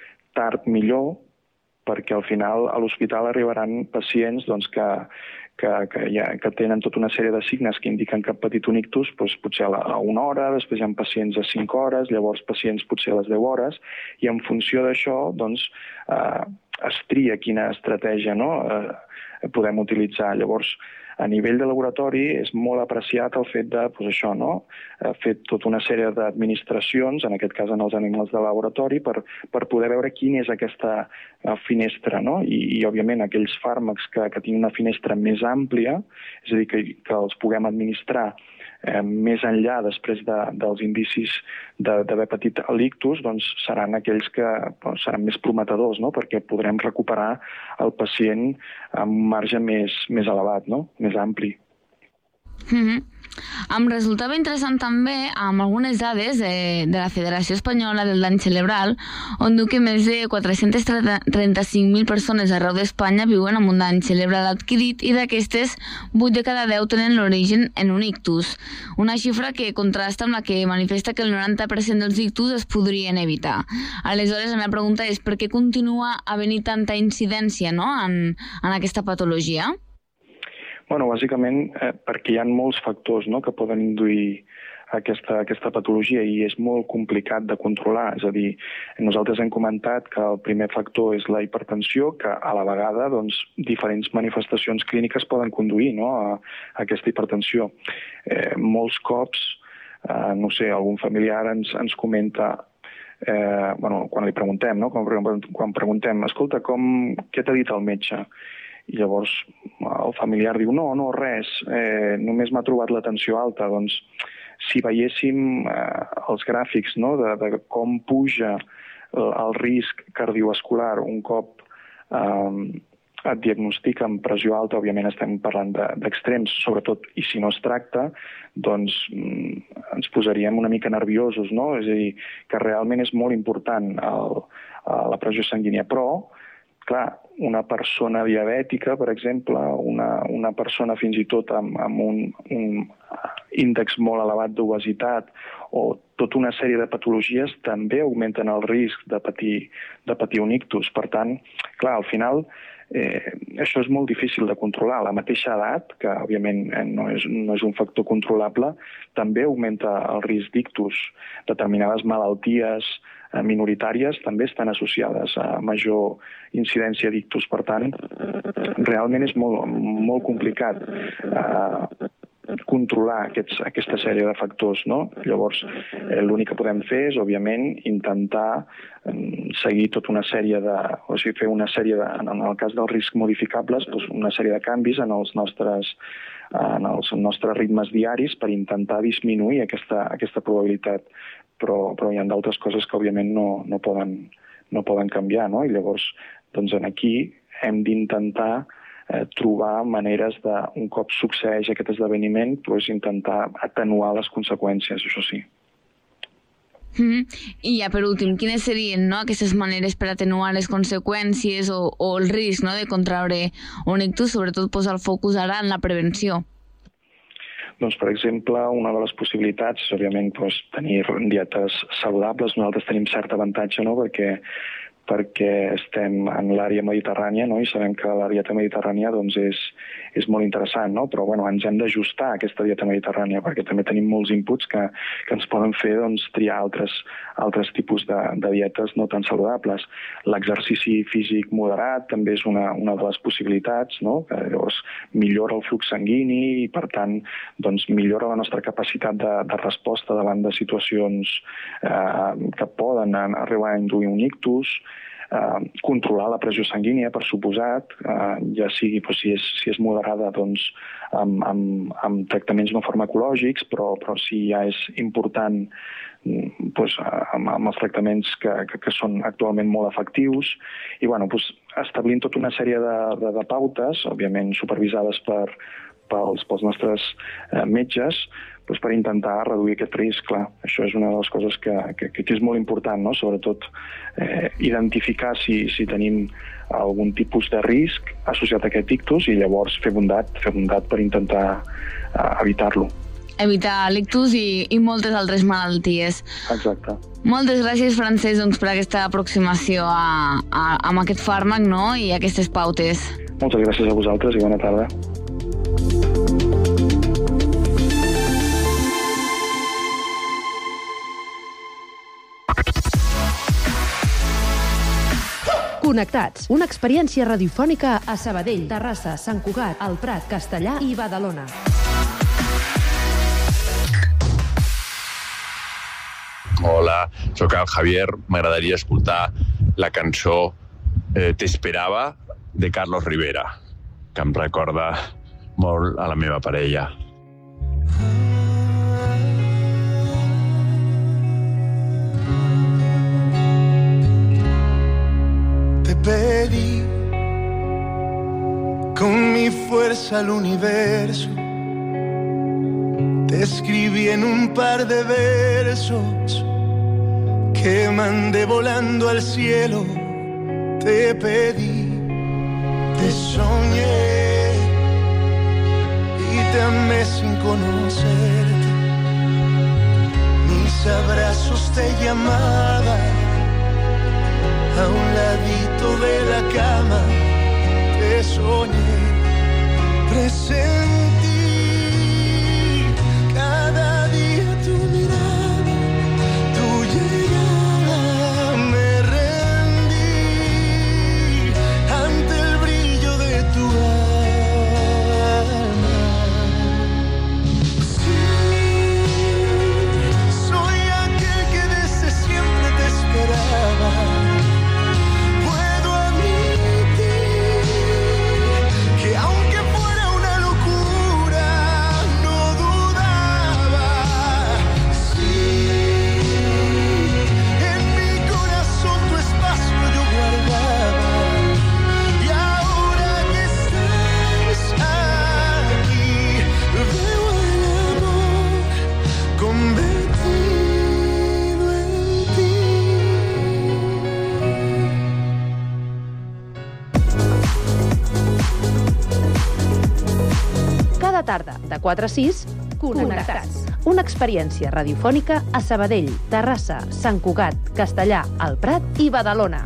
tard millor, perquè al final a l'hospital arribaran pacients doncs, que, que, que, ja, que tenen tota una sèrie de signes que indiquen que han patit un ictus, doncs, potser a, la, a una hora, després hi ha pacients a cinc hores, llavors pacients potser a les deu hores, i en funció d'això doncs, eh, es tria quina estratègia, no?, eh, podem utilitzar. Llavors, a nivell de laboratori és molt apreciat el fet de, doncs això, no?, fer tota una sèrie d'administracions, en aquest cas en els animals de laboratori, per, per poder veure quina és aquesta finestra, no?, I, i òbviament aquells fàrmacs que, que tinguin una finestra més àmplia, és a dir, que, que els puguem administrar eh, més enllà després de, dels indicis d'haver patit l'ictus, doncs seran aquells que doncs, seran més prometedors, no?, perquè podrem recuperar el pacient amb un marge més, més elevat, no?, més ampli. Mm-hmm. Em resultava interessant també amb algunes dades de, de la Federació Espanyola del Dany Cerebral, on diu que més de quatre-cents trenta-cinc mil persones arreu d'Espanya viuen amb un dany cerebral adquirit i d'aquestes vuit de cada deu tenen l'origen en un ictus. Una xifra que contrasta amb la que manifesta que el noranta per cent dels ictus es podrien evitar. Aleshores, la meva pregunta és per què continua havent-hi tanta incidència, no?, en, en aquesta patologia? Bueno, bàsicament eh, perquè hi ha molts factors, no?, que poden induir aquesta, aquesta patologia i és molt complicat de controlar. És a dir, nosaltres hem comentat que el primer factor és la hipertensió, que a la vegada doncs, diferents manifestacions clíniques poden conduir, no?, a, a aquesta hipertensió. Eh, molts cops, eh, no sé, algun familiar ens, ens comenta, eh, bueno, quan li preguntem, no?, quan, quan preguntem, escolta, com, què t'ha dit el metge? I llavors el familiar diu, no, no, res, eh, només m'ha trobat la tensió alta. Doncs si veiéssim eh, els gràfics, no?, de, de com puja el, el risc cardiovascular un cop eh, et diagnostiquen pressió alta, òbviament estem parlant d'extrems, de, sobretot, i si no es tracta, doncs mm, ens posaríem una mica nerviosos, no? És a dir, que realment és molt important el, la pressió sanguínia, però clar, una persona diabètica, per exemple, una, una persona fins i tot amb, amb un, un índex molt elevat d'obesitat o tota una sèrie de patologies també augmenten el risc de patir, de patir un ictus. Per tant, clar, al final eh, això és molt difícil de controlar. La mateixa edat, que òbviament no és, no és un factor controlable, també augmenta el risc d'ictus. Determinades malalties minoritàries també estan associades a major incidència d'ictus. Per tant, realment és molt, molt complicat eh, controlar aquests, aquesta sèrie de factors, no? Llavors, eh, l'únic que podem fer és, òbviament, intentar eh, seguir tota una sèrie de... o sigui, fer una sèrie de... en el cas dels riscs modificables, doncs una sèrie de canvis en els nostres en els nostres ritmes diaris per intentar disminuir aquesta, aquesta probabilitat. Però, però hi ha d'altres coses que, òbviament, no, no, poden, no poden canviar, no? I llavors, doncs, aquí hem d'intentar eh, trobar maneres de, un cop succeeix aquest esdeveniment, doncs, intentar atenuar les conseqüències, això sí. Mm-hmm. I ja per últim, quines serien, no, aquestes maneres per atenuar les conseqüències o, o el risc, no, de contraure un ictus, sobretot posar el focus ara en la prevenció? Doncs, per exemple, una de les possibilitats és, òbviament, doncs, tenir dietes saludables. Nosaltres tenim cert avantatge, no?, perquè perquè estem en l'àrea mediterrània, no?, i sabem que la dieta mediterrània doncs, és, és molt interessant, no? Però bueno, ens hem d'ajustar a aquesta dieta mediterrània perquè també tenim molts inputs que, que ens poden fer doncs, triar altres, altres tipus de, de dietes no tan saludables. L'exercici físic moderat també és una, una de les possibilitats, no?, que llavors millora el flux sanguini i, per tant, doncs, millora la nostra capacitat de, de resposta davant de situacions eh, que poden arribar a induir un ictus. Uh, controlar la pressió sanguínia, per suposat, uh, ja sigui doncs, si, és, si és moderada doncs, amb, amb, amb tractaments no farmacològics, però, però si ja és important doncs, amb, amb els tractaments que, que, que són actualment molt efectius, i bueno, doncs, establint tota una sèrie de, de, de pautes, òbviament supervisades per, pels, pels nostres eh, metges, doncs per intentar reduir aquest risc. Clar, això és una de les coses que, que, que és molt important, no? Sobretot eh, identificar si, si tenim algun tipus de risc associat a aquest ictus i llavors fer bondat, fer bondat per intentar eh, evitar-lo. Evitar l'ictus i, i moltes altres malalties. Exacte. Moltes gràcies, Francesc, doncs, per aquesta aproximació a, a, amb aquest fàrmac, no?, i aquestes pautes. Moltes gràcies a vosaltres i bona tarda. Connectats, una experiència radiofònica a Sabadell, Terrassa, Sant Cugat, El Prat, Castellà i Badalona. Hola, sóc el Javier. M'agradaria escoltar la cançó eh, T'esperava de Carlos Rivera, que em recorda molt a la meva parella. Pedí con mi fuerza al universo, te escribí en un par de versos que mandé volando al cielo, te pedí, te soñé y te amé sin conocerte, mis abrazos te llamaban. A un ladito de la cama te soñé, presentí cada día tu mirada, tu llegada, me rendí ante el brillo de tu alma. Sí, soy aquel que desde siempre te esperaba. quatre sis. Connectats. Una experiència radiofònica a Sabadell, Terrassa, Sant Cugat, Castellà, el Prat i Badalona.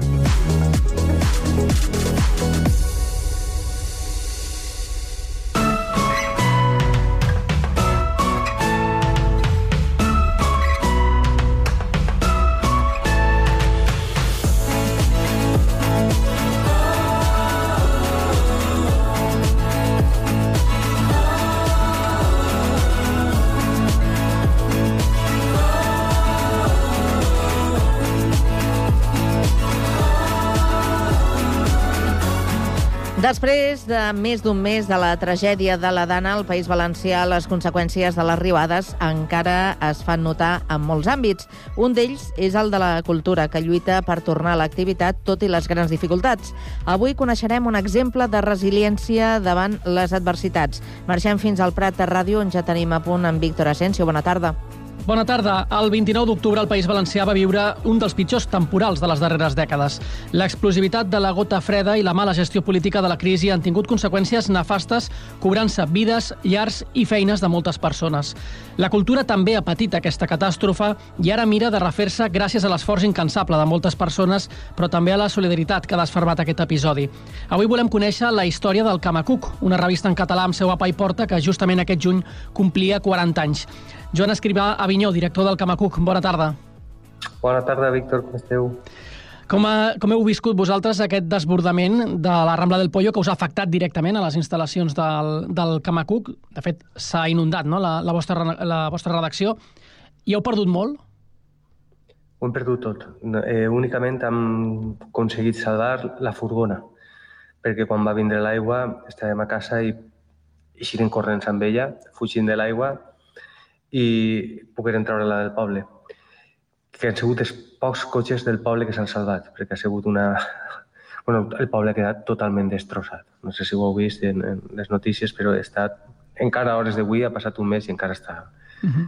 Després de més d'un mes de la tragèdia de la Dana al País Valencià, les conseqüències de les riuades encara es fan notar en molts àmbits. Un d'ells és el de la cultura, que lluita per tornar a l'activitat tot i les grans dificultats. Avui coneixerem un exemple de resiliència davant les adversitats. Marxem fins al Prat de Ràdio, on ja tenim a punt en Víctor Asensio. Bona tarda. Bona tarda. El vint-i-nou d'octubre el País Valencià va viure un dels pitjors temporals de les darreres dècades. L'explosivitat de la gota freda i la mala gestió política de la crisi han tingut conseqüències nefastes, cobrant-se vides, llars i feines de moltes persones. La cultura també ha patit aquesta catàstrofe i ara mira de refer-se gràcies a l'esforç incansable de moltes persones, però també a la solidaritat que ha desfermat aquest episodi. Avui volem conèixer la història del Camacuc, una revista en català amb seu a Pa i Porta que justament aquest juny complia quaranta anys. Joan Escrivà Avinyó, director del Camacuc. Bona tarda. Bona tarda, Víctor, com esteu? Com, a, com heu viscut vosaltres aquest desbordament de la Rambla del Pollo que us ha afectat directament a les instal·lacions del, del Camacuc? De fet, s'ha inundat, no?, la, la, vostra, la vostra redacció. I heu perdut molt? Ho hem perdut tot. Eh, únicament hem aconseguit salvar la furgona, perquè quan va vindre l'aigua estàvem a casa i eixirem corrents amb ella, fugint de l'aigua, i pogueren treure-la del poble. Que han sigut els pocs cotxes del poble que s'han salvat, perquè ha sigut una... Bueno, el poble ha quedat totalment destrossat. No sé si ho heu vist en, en les notícies, però ha estat... Encara a hores d'avui ha passat un mes i encara està uh-huh.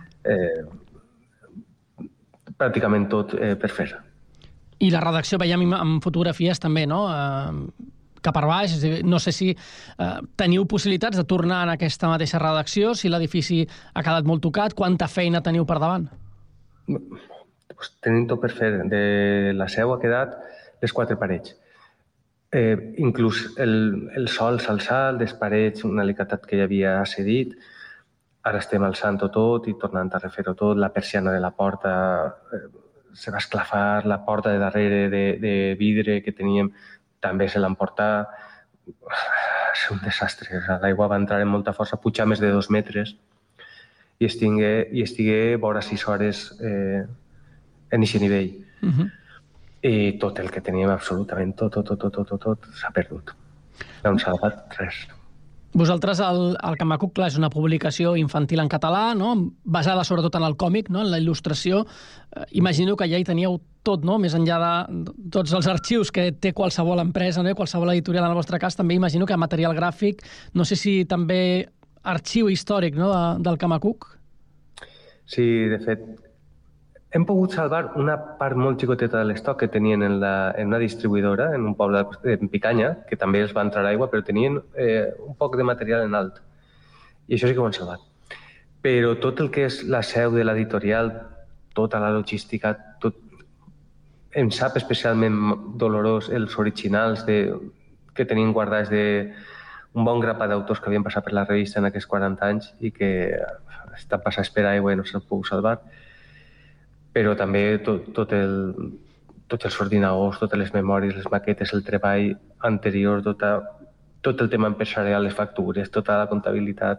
eh, pràcticament tot eh, per fer. I la redacció veiem en fotografies també, no?, Eh... cap per baix, no sé si eh, teniu possibilitats de tornar en aquesta mateixa redacció, si l'edifici ha quedat molt tocat, quanta feina teniu per davant? Pues tenim tot per fer. De la seu ha quedat les quatre parets. Eh, inclús el, el sol s'ha alçat, les parets, un alicatat que ja havia cedit, ara estem alçant-ho tot i tornant a refer-ho tot, la persiana de la porta eh, se va esclafar, la porta de darrere de, de vidre que teníem també se l'emportar. Va ser un desastre. L'aigua va entrar amb molta força, pujar més de dos metres i estigué, i estigué vora sis hores eh, en aquest nivell. Uh-huh. I tot el que teníem, absolutament tot, tot, tot, tot, tot, tot, tot s'ha perdut. No ens ha salvat res. Vosaltres, el, el Camacuc, clar, és una publicació infantil en català, no?, basada sobretot en el còmic, no?, en la il·lustració. Eh, imagino que ja hi teníeu tot, no?, més enllà de tots els arxius que té qualsevol empresa, no?, qualsevol editorial en el vostre cas, també imagino que material gràfic, no sé si també arxiu històric, no?, de, del Camacuc. Sí, de fet, hem pogut salvar una part molt xicoteta de l'estoc que tenien en, la, en una distribuïdora, en un poble en Picanya, que també els va entrar aigua, però tenien eh, un poc de material en alt. I això sí que ho han salvat. Però tot el que és la seu de l'editorial, tota la logística, tot... em sap especialment dolorós els originals de... que tenien guardats d'un bon grapat d'autors que havien passat per la revista en aquests quaranta anys i que estan passats per aigua i no s'han pogut salvar. Però també tot, tot el, tots els ordinadors, totes les memòries, les maquetes, el treball anterior, tota, tot el tema empresarial, les factures, tota la comptabilitat,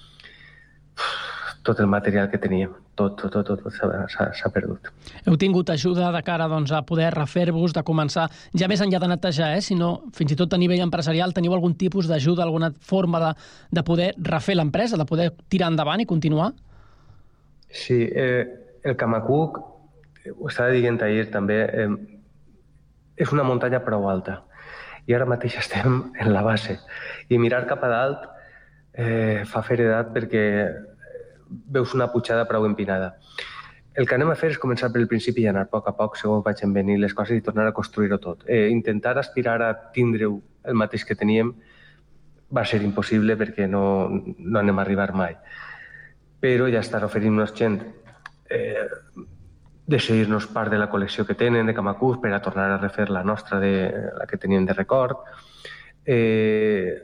tot el material que teníem, tot, tot, tot, tot s'ha perdut. Heu tingut ajuda de cara doncs, a poder refer-vos, de començar, ja més enllà de netejar, eh, sinó fins i tot a nivell empresarial, teniu algun tipus d'ajuda, alguna forma de, de poder refer l'empresa, de poder tirar endavant i continuar? Sí, eh, el Camacuc, ho estava dient ahir també, eh, és una muntanya prou alta i ara mateix estem en la base i mirar cap a dalt eh, fa feredat perquè veus una pujada prou empinada. El que anem a fer és començar pel principi i anar a poc a poc segons vagin venir les coses i tornar a construir-ho tot. Eh, intentar aspirar a tindre el mateix que teníem va ser impossible perquè no, no anem a arribar mai. Però ja estan oferint-nos gent eh, de seguir-nos part de la col·lecció que tenen de Camacuc per a tornar a refer la nostra, de, la que teníem de record. Eh,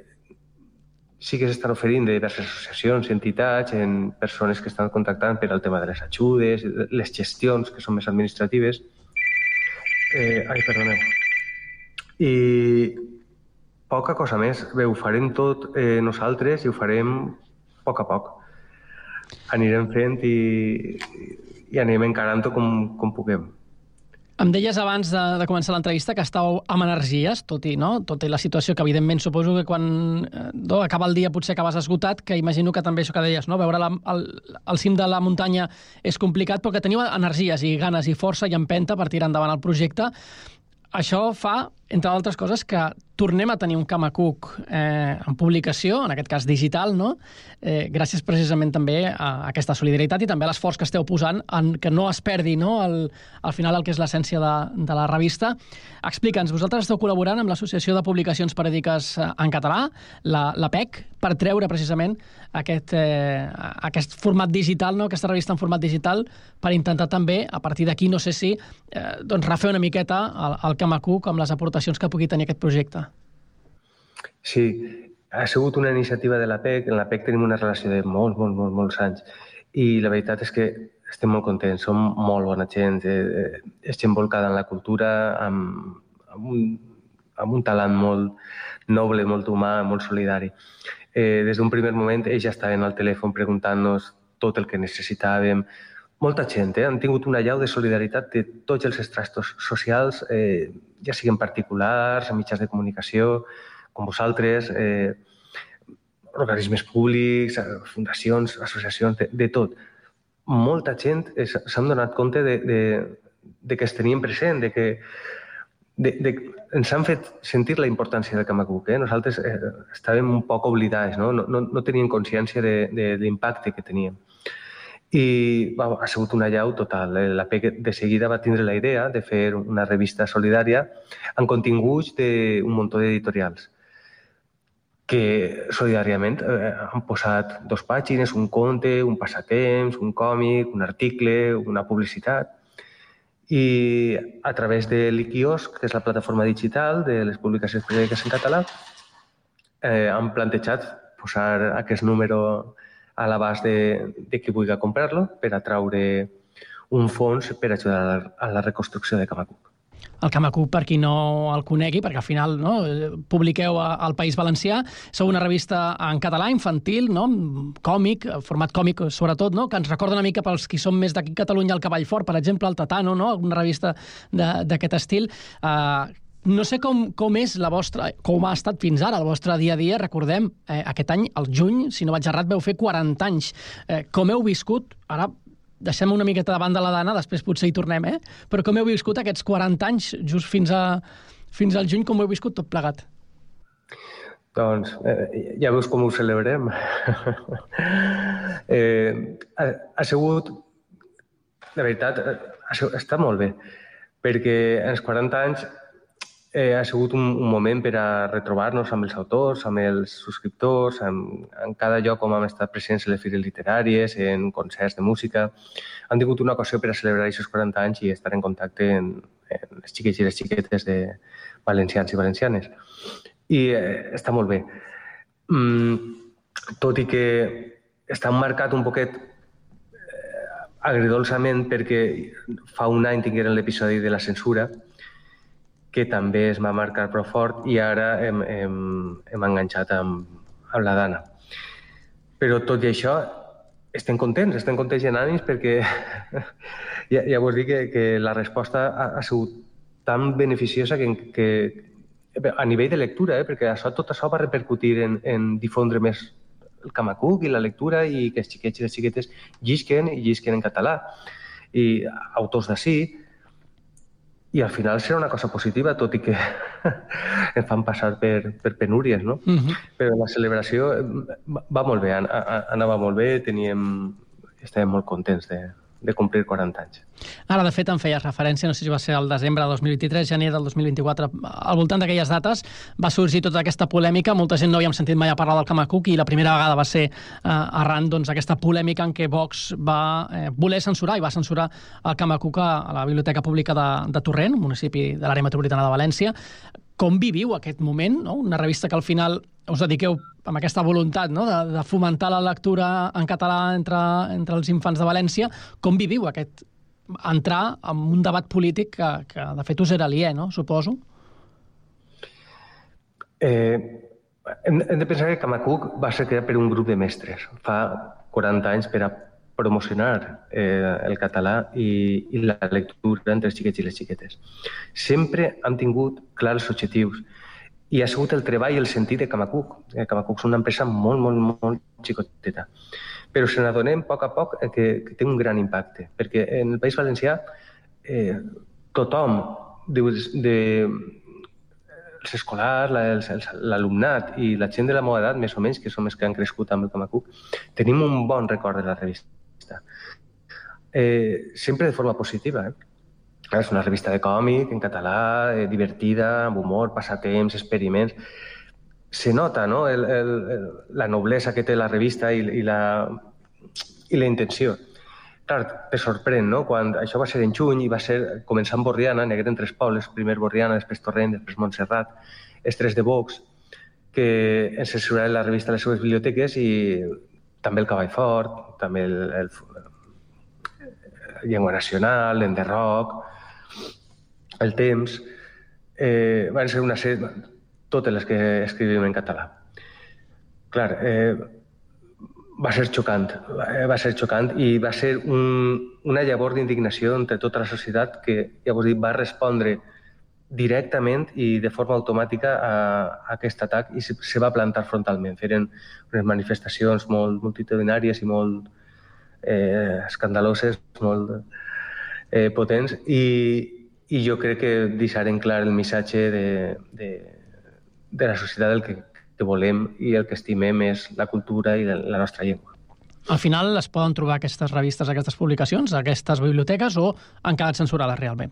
sí que s'estan oferint de diverses associacions, entitats, en persones que estan contactant per al tema de les ajudes, les gestions, que són més administratives. Eh, ai, perdoneu. I poca cosa més. Bé, ho farem tot eh, nosaltres i ho farem a poc a poc. Anirem fent i, i anem encarant-ho com, com puguem. Em deies abans de, de començar l'entrevista que estàveu amb energies, tot i, no? tot i la situació que, evidentment, suposo que quan no, acaba el dia potser acabes esgotat, que imagino que també això que deies, no? Veure la, el, el cim de la muntanya és complicat, però que teniu energies i ganes i força i empenta per tirar endavant el projecte. Això fa, entre altres coses, que tornem a tenir un Camacuc eh, en publicació, en aquest cas digital, no? eh, gràcies precisament també a aquesta solidaritat i també a l'esforç que esteu posant en que no es perdi, no? el, al final el que és l'essència de, de la revista. Explica'ns, vosaltres esteu col·laborant amb l'Associació de Publicacions Periòdiques en Català, la, la P E C, per treure precisament aquest, eh, aquest format digital, no? aquesta revista en format digital, per intentar també, a partir d'aquí, no sé si, eh, doncs refer una miqueta el, el Camacuc amb les aportacions que pugui tenir aquest projecte. Sí, ha sigut una iniciativa de la P E C. En la P E C tenim una relació de molts, molts, molts, molts anys i la veritat és que estem molt contents, som molt bona gent, eh, és gent volcada en la cultura, amb, amb, un, amb un talent molt noble, molt humà, molt solidari. Eh, des d'un primer moment ells ja estaven al telèfon preguntant-nos tot el que necessitàvem. Molta gent, eh? Han tingut una llau de solidaritat de tots els estratos socials, eh, ja siguin particulars, mitjans de comunicació, com vosaltres, eh, organismes públics, fundacions, associacions, de, de tot. Molta gent s'han donat compte de, de, de que es tenien present, de que de, de, ens han fet sentir la importància de Camacuc. Eh? Nosaltres eh, estàvem un poc oblidats, no, no, no teníem consciència de, de l'impacte que teníem. I va, ha sigut una llau total. La P E C de seguida va tindre la idea de fer una revista solidària amb continguts d'un munt d'editorials que solidàriament eh, han posat dos pàgines, un conte, un passatemps, un còmic, un article, una publicitat. I a través de l'Iquiosc, que és la plataforma digital de les publicacions periòdiques en català, eh, han plantejat posar aquest número a l'abast de, de qui vulgui comprar-lo per atraure un fons per ajudar a la, a la reconstrucció de Camacuc. El Camacuc, per qui no el conegui, perquè al final no, publiqueu al País Valencià, sou una revista en català, infantil, no, còmic, format còmic sobretot, no, que ens recorda una mica pels qui som més d'aquí a Catalunya, el Cavall Fort, per exemple, el Tatano, no, una revista d'aquest estil. Uh, no sé com, com és la vostra, com ha estat fins ara el vostre dia a dia. Recordem, eh, aquest any, el juny, si no vaig errat, veu fer quaranta anys. Eh, com heu viscut, ara deixem una miqueta de banda la Dana, després potser hi tornem, eh? Però com heu viscut aquests quaranta anys, just fins, a, fins al juny, com heu viscut tot plegat? Doncs eh, ja veus com ho celebrem. eh, ha, ha sigut, de veritat, ha, està molt bé, perquè en els quaranta anys eh, ha sigut un, un moment per a retrobar-nos amb els autors, amb els subscriptors, en, en cada lloc on hem estat presents en les fires literàries, en concerts de música. Han tingut una ocasió per a celebrar aquests quaranta anys i estar en contacte amb les xiquets i les xiquetes de valencians i valencianes. I eh, està molt bé. Mm, tot i que està marcat un poquet eh, agridolçament perquè fa un any tingueren l'episodi de la censura, que també es va marcar prou fort i ara hem, hem, hem enganxat amb, amb la Dana. Però tot i això, estem contents, estem contents i en ànims perquè ja, ja vos dic que, que la resposta ha, ha sigut tan beneficiosa que, que a nivell de lectura, eh, perquè això, tot això va repercutir en, en difondre més el Camacuc i la lectura i que els xiquets i les xiquetes llisquen i llisquen en català. I autors d'ací, i al final serà una cosa positiva, tot i que em fan passar per, per penúries, no? Uh-huh. Però la celebració va molt bé, anava molt bé, teníem, estàvem molt contents de, de complir quaranta anys. Ara, de fet, em feies referència, no sé si va ser el desembre de dos mil vint-i-tres, gener del dos mil vint-i-quatre, al voltant d'aquelles dates va sorgir tota aquesta polèmica, molta gent no havíem sentit mai a parlar del Camacuc i la primera vegada va ser eh, arran doncs, aquesta polèmica en què Vox va eh, voler censurar i va censurar el Camacuc a, a la Biblioteca Pública de, de Torrent, un municipi de l'àrea metropolitana de València. Com viviu aquest moment, no? Una revista que al final us dediqueu amb aquesta voluntat, no? de, de fomentar la lectura en català entre, entre els infants de València. Com viviu aquest entrar en un debat polític que, que de fet us era aliè, no? Suposo? Eh, hem, hem de pensar que Camacuc va ser creat per un grup de mestres fa quaranta anys per a promocionar eh, el català i, i la lectura entre els xiquets i les xiquetes. Sempre hem tingut clars els objectius i ha sigut el treball i el sentit de Camacuc. Eh, Camacuc és una empresa molt, molt, molt xicoteta. Però se n'adonem a poc a poc que, que té un gran impacte, perquè en el País Valencià eh, tothom de, de, els escolars, l'alumnat i la gent de la meva edat, més o menys, que som els que han crescut amb el Camacuc, tenim un bon record de la revista. Eh, sempre de forma positiva. Eh? És una revista de còmic, en català, eh, divertida, amb humor, passatemps, experiments. Se nota, no?, el, el, el, la noblesa que té la revista i, i, la, i la intenció. Clar, te sorprèn, no?, quan això va ser en juny i va ser començant Borriana, n'hi hagueren tres pobles, primer Borriana, després Torrent, després Montserrat, els tres de Vox, que ens censuraven la revista a les seves biblioteques i també el Cavall Fort, també el, el, el Llengua Nacional, l'Enderroc, el Temps, eh, van ser una sèrie, totes les que escrivim en català. Clar, eh, va ser xocant, va ser xocant i va ser un, una llavor d'indignació entre tota la societat que, ja vos dic, va respondre directament i de forma automàtica a, a aquest atac i se, se va plantar frontalment. Feren unes manifestacions molt multitudinàries i molt eh, escandaloses, molt eh, potents, i, i jo crec que deixarem clar el missatge de, de, de la societat del que, que volem i el que estimem és la cultura i la, la nostra llengua. Al final es poden trobar aquestes revistes, aquestes publicacions, aquestes biblioteques, o han quedat censurades realment?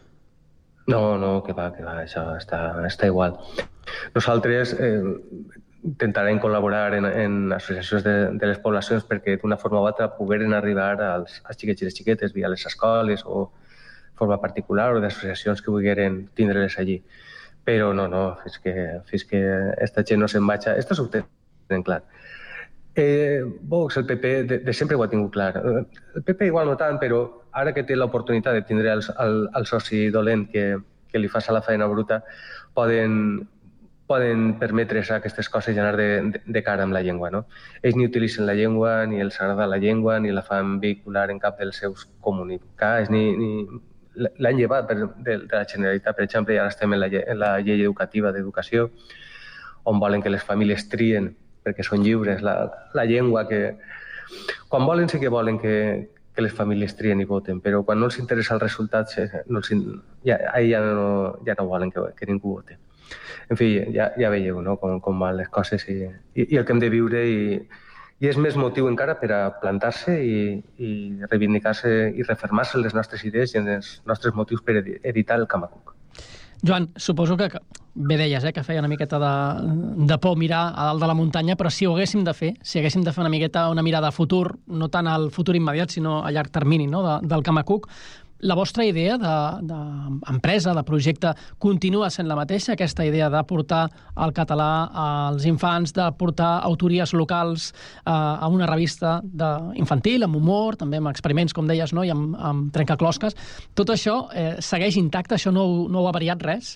No, no, que va, que va, això està, està igual. Nosaltres eh, intentarem col·laborar en, en associacions de, de les poblacions perquè d'una forma o altra pogueren arribar als, als xiquets i les xiquetes via les escoles o de forma particular o d'associacions que volgueren tindre-les allí. Però no, no, fins que, fins que esta gent no se'n vagi, esto s'ho tenen clar. Eh, Vox, el P P, de, de sempre ho ha tingut clar. El P P igual no tant, però ara que té l'oportunitat de tindre el, el, el soci dolent que, que li fa la feina bruta, poden, poden permetre's aquestes coses i anar de, de, de cara amb la llengua. No? Ells ni utilitzen la llengua, ni els agrada la llengua, ni la fan vehicular en cap dels seus comunicats, ni, ni l'han llevat per, de, de la Generalitat, per exemple, i ara estem en la, en la llei educativa d'educació, on volen que les famílies trien, perquè són lliures, la, la llengua que... Quan volen sí que volen que, que les famílies trien i voten, però quan no els interessa el resultat, no els, ja, ja, no, ja no volen que, que ningú vote. En fi, ja, ja veieu, no?, com, com van les coses i, i, i el que hem de viure i, i és més motiu encara per a plantar-se i, i reivindicar-se i refermar-se les nostres idees i els nostres motius per editar el Camacuc. Joan, suposo que, bé deies, eh, que feia una miqueta de, de por mirar a dalt de la muntanya, però si ho haguéssim de fer, si haguéssim de fer una miqueta una mirada a futur, no tant al futur immediat, sinó a llarg termini, no?, de, del Camacuc, la vostra idea d'empresa, de, de projecte, continua sent la mateixa, aquesta idea de portar el català als infants, de portar autories locals eh, a una revista infantil, amb humor, també amb experiments, com deies, no?, i amb, amb trencaclosques. Tot això eh, segueix intacte? Això no, no ho ha variat res?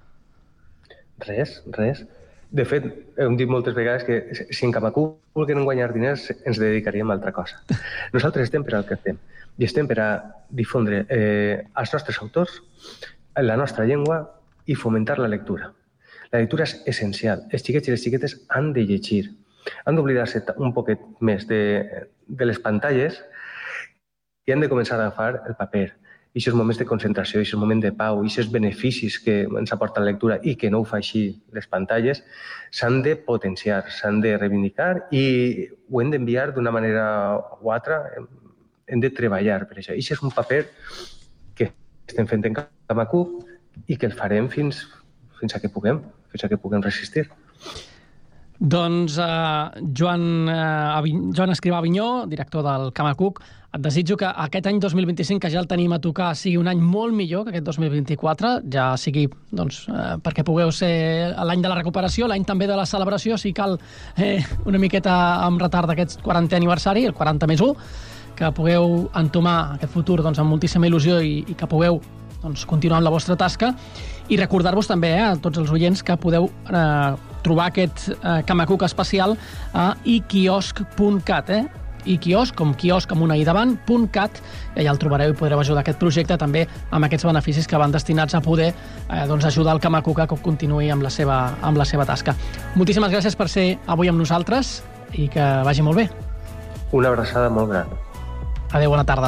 Res, res. De fet, hem dit moltes vegades que si en Camacuc volguem guanyar diners ens dedicaríem a altra cosa. Nosaltres estem per al que estem. I estem per a difondre eh, els nostres autors, la nostra llengua i fomentar la lectura. La lectura és essencial. Els xiquets i les xiquetes han de llegir. Han d'oblidar-se un poquet més de, de les pantalles i han de començar a agafar el paper. I aquests moments de concentració, i aquests moments de pau, i aquests beneficis que ens aporta la lectura i que no ho fa així les pantalles, s'han de potenciar, s'han de reivindicar i ho hem d'enviar d'una manera o altra hem de treballar per això. I això és un paper que estem fent en Camacuc i que el farem fins, fins a que puguem, fins a que puguem resistir. Doncs eh, Joan, eh, Joan Escrivà Avinyó, director del Camacuc, et desitjo que aquest any dos mil vint-i-cinc, que ja el tenim a tocar, sigui un any molt millor que aquest dos mil vint-i-quatre, ja sigui doncs, eh, perquè pugueu ser l'any de la recuperació, l'any també de la celebració, si cal eh, una miqueta amb retard d'aquest quarantè aniversari, el quaranta més u, que pugueu entomar aquest futur doncs, amb moltíssima il·lusió i, i que pugueu doncs, continuar amb la vostra tasca, i recordar-vos també eh, a tots els oients que podeu eh, trobar aquest eh, Camacuc especial a i quiosc punt cat, eh? iquiosc, com quiosc amb una i davant, .cat, i allà el trobareu i podreu ajudar aquest projecte també amb aquests beneficis que van destinats a poder eh, doncs, ajudar el Camacuc a que continuï amb la, seva, amb la seva tasca. Moltíssimes gràcies per ser avui amb nosaltres i que vagi molt bé. Una abraçada molt gran. Adéu, bona tarda.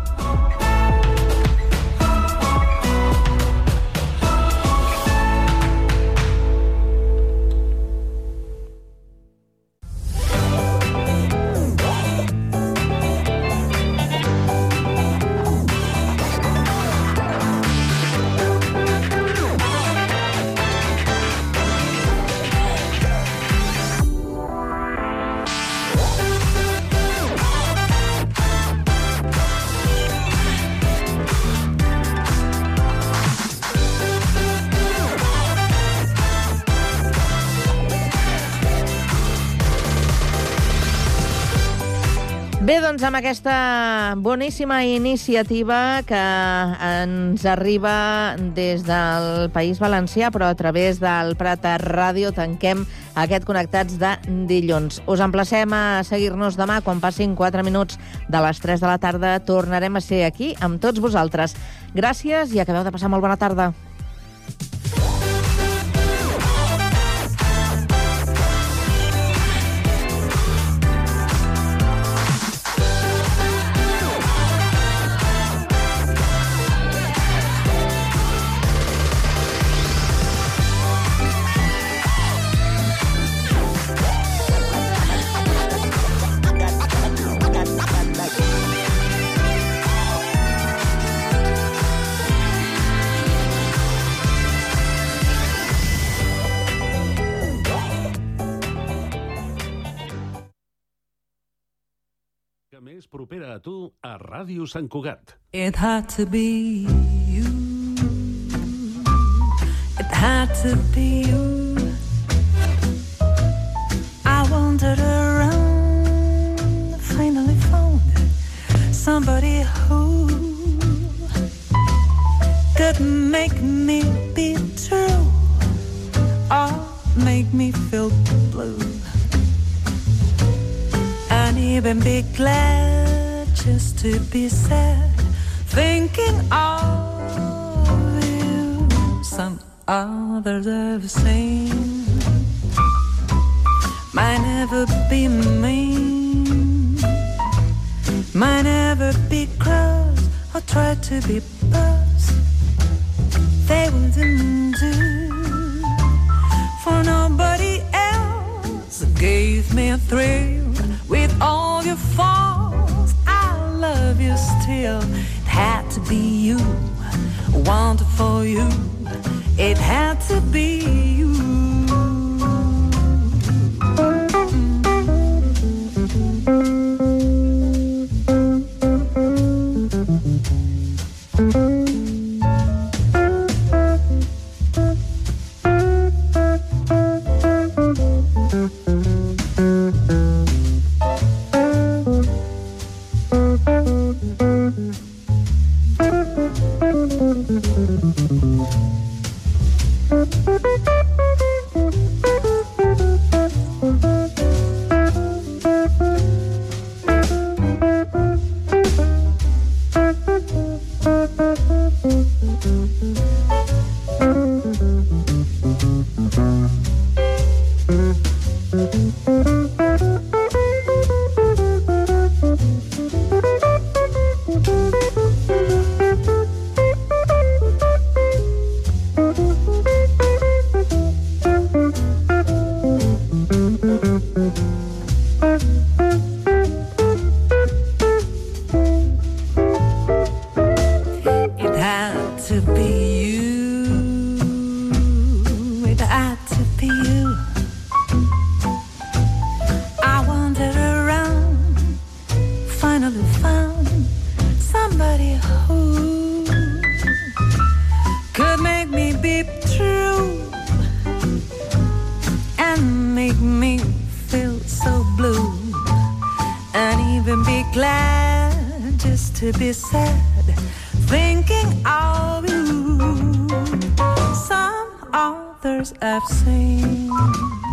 Bé, doncs amb aquesta boníssima iniciativa que ens arriba des del País Valencià, però a través del Prat Ràdio tanquem aquest Connectats de dilluns. Us emplacem a seguir-nos demà quan passin quatre minuts de les tres de la tarda. Tornarem a ser aquí amb tots vosaltres. Gràcies i acabeu de passar molt bona tarda. Més propera a tu a Ràdio Sant Cugat. It had to be you. It had to be you. I wandered around, finally found somebody who could make me be true or make me feel blue. And even be glad just to be sad, thinking of you. Some others are the same, might never be mean, might never be cross or try to be boss. They wouldn't do for nobody else. Gave me a thrill with all your faults, I love you still. It had to be you, wonderful you. It had to be you. be sad, thinking of you. Some others I've seen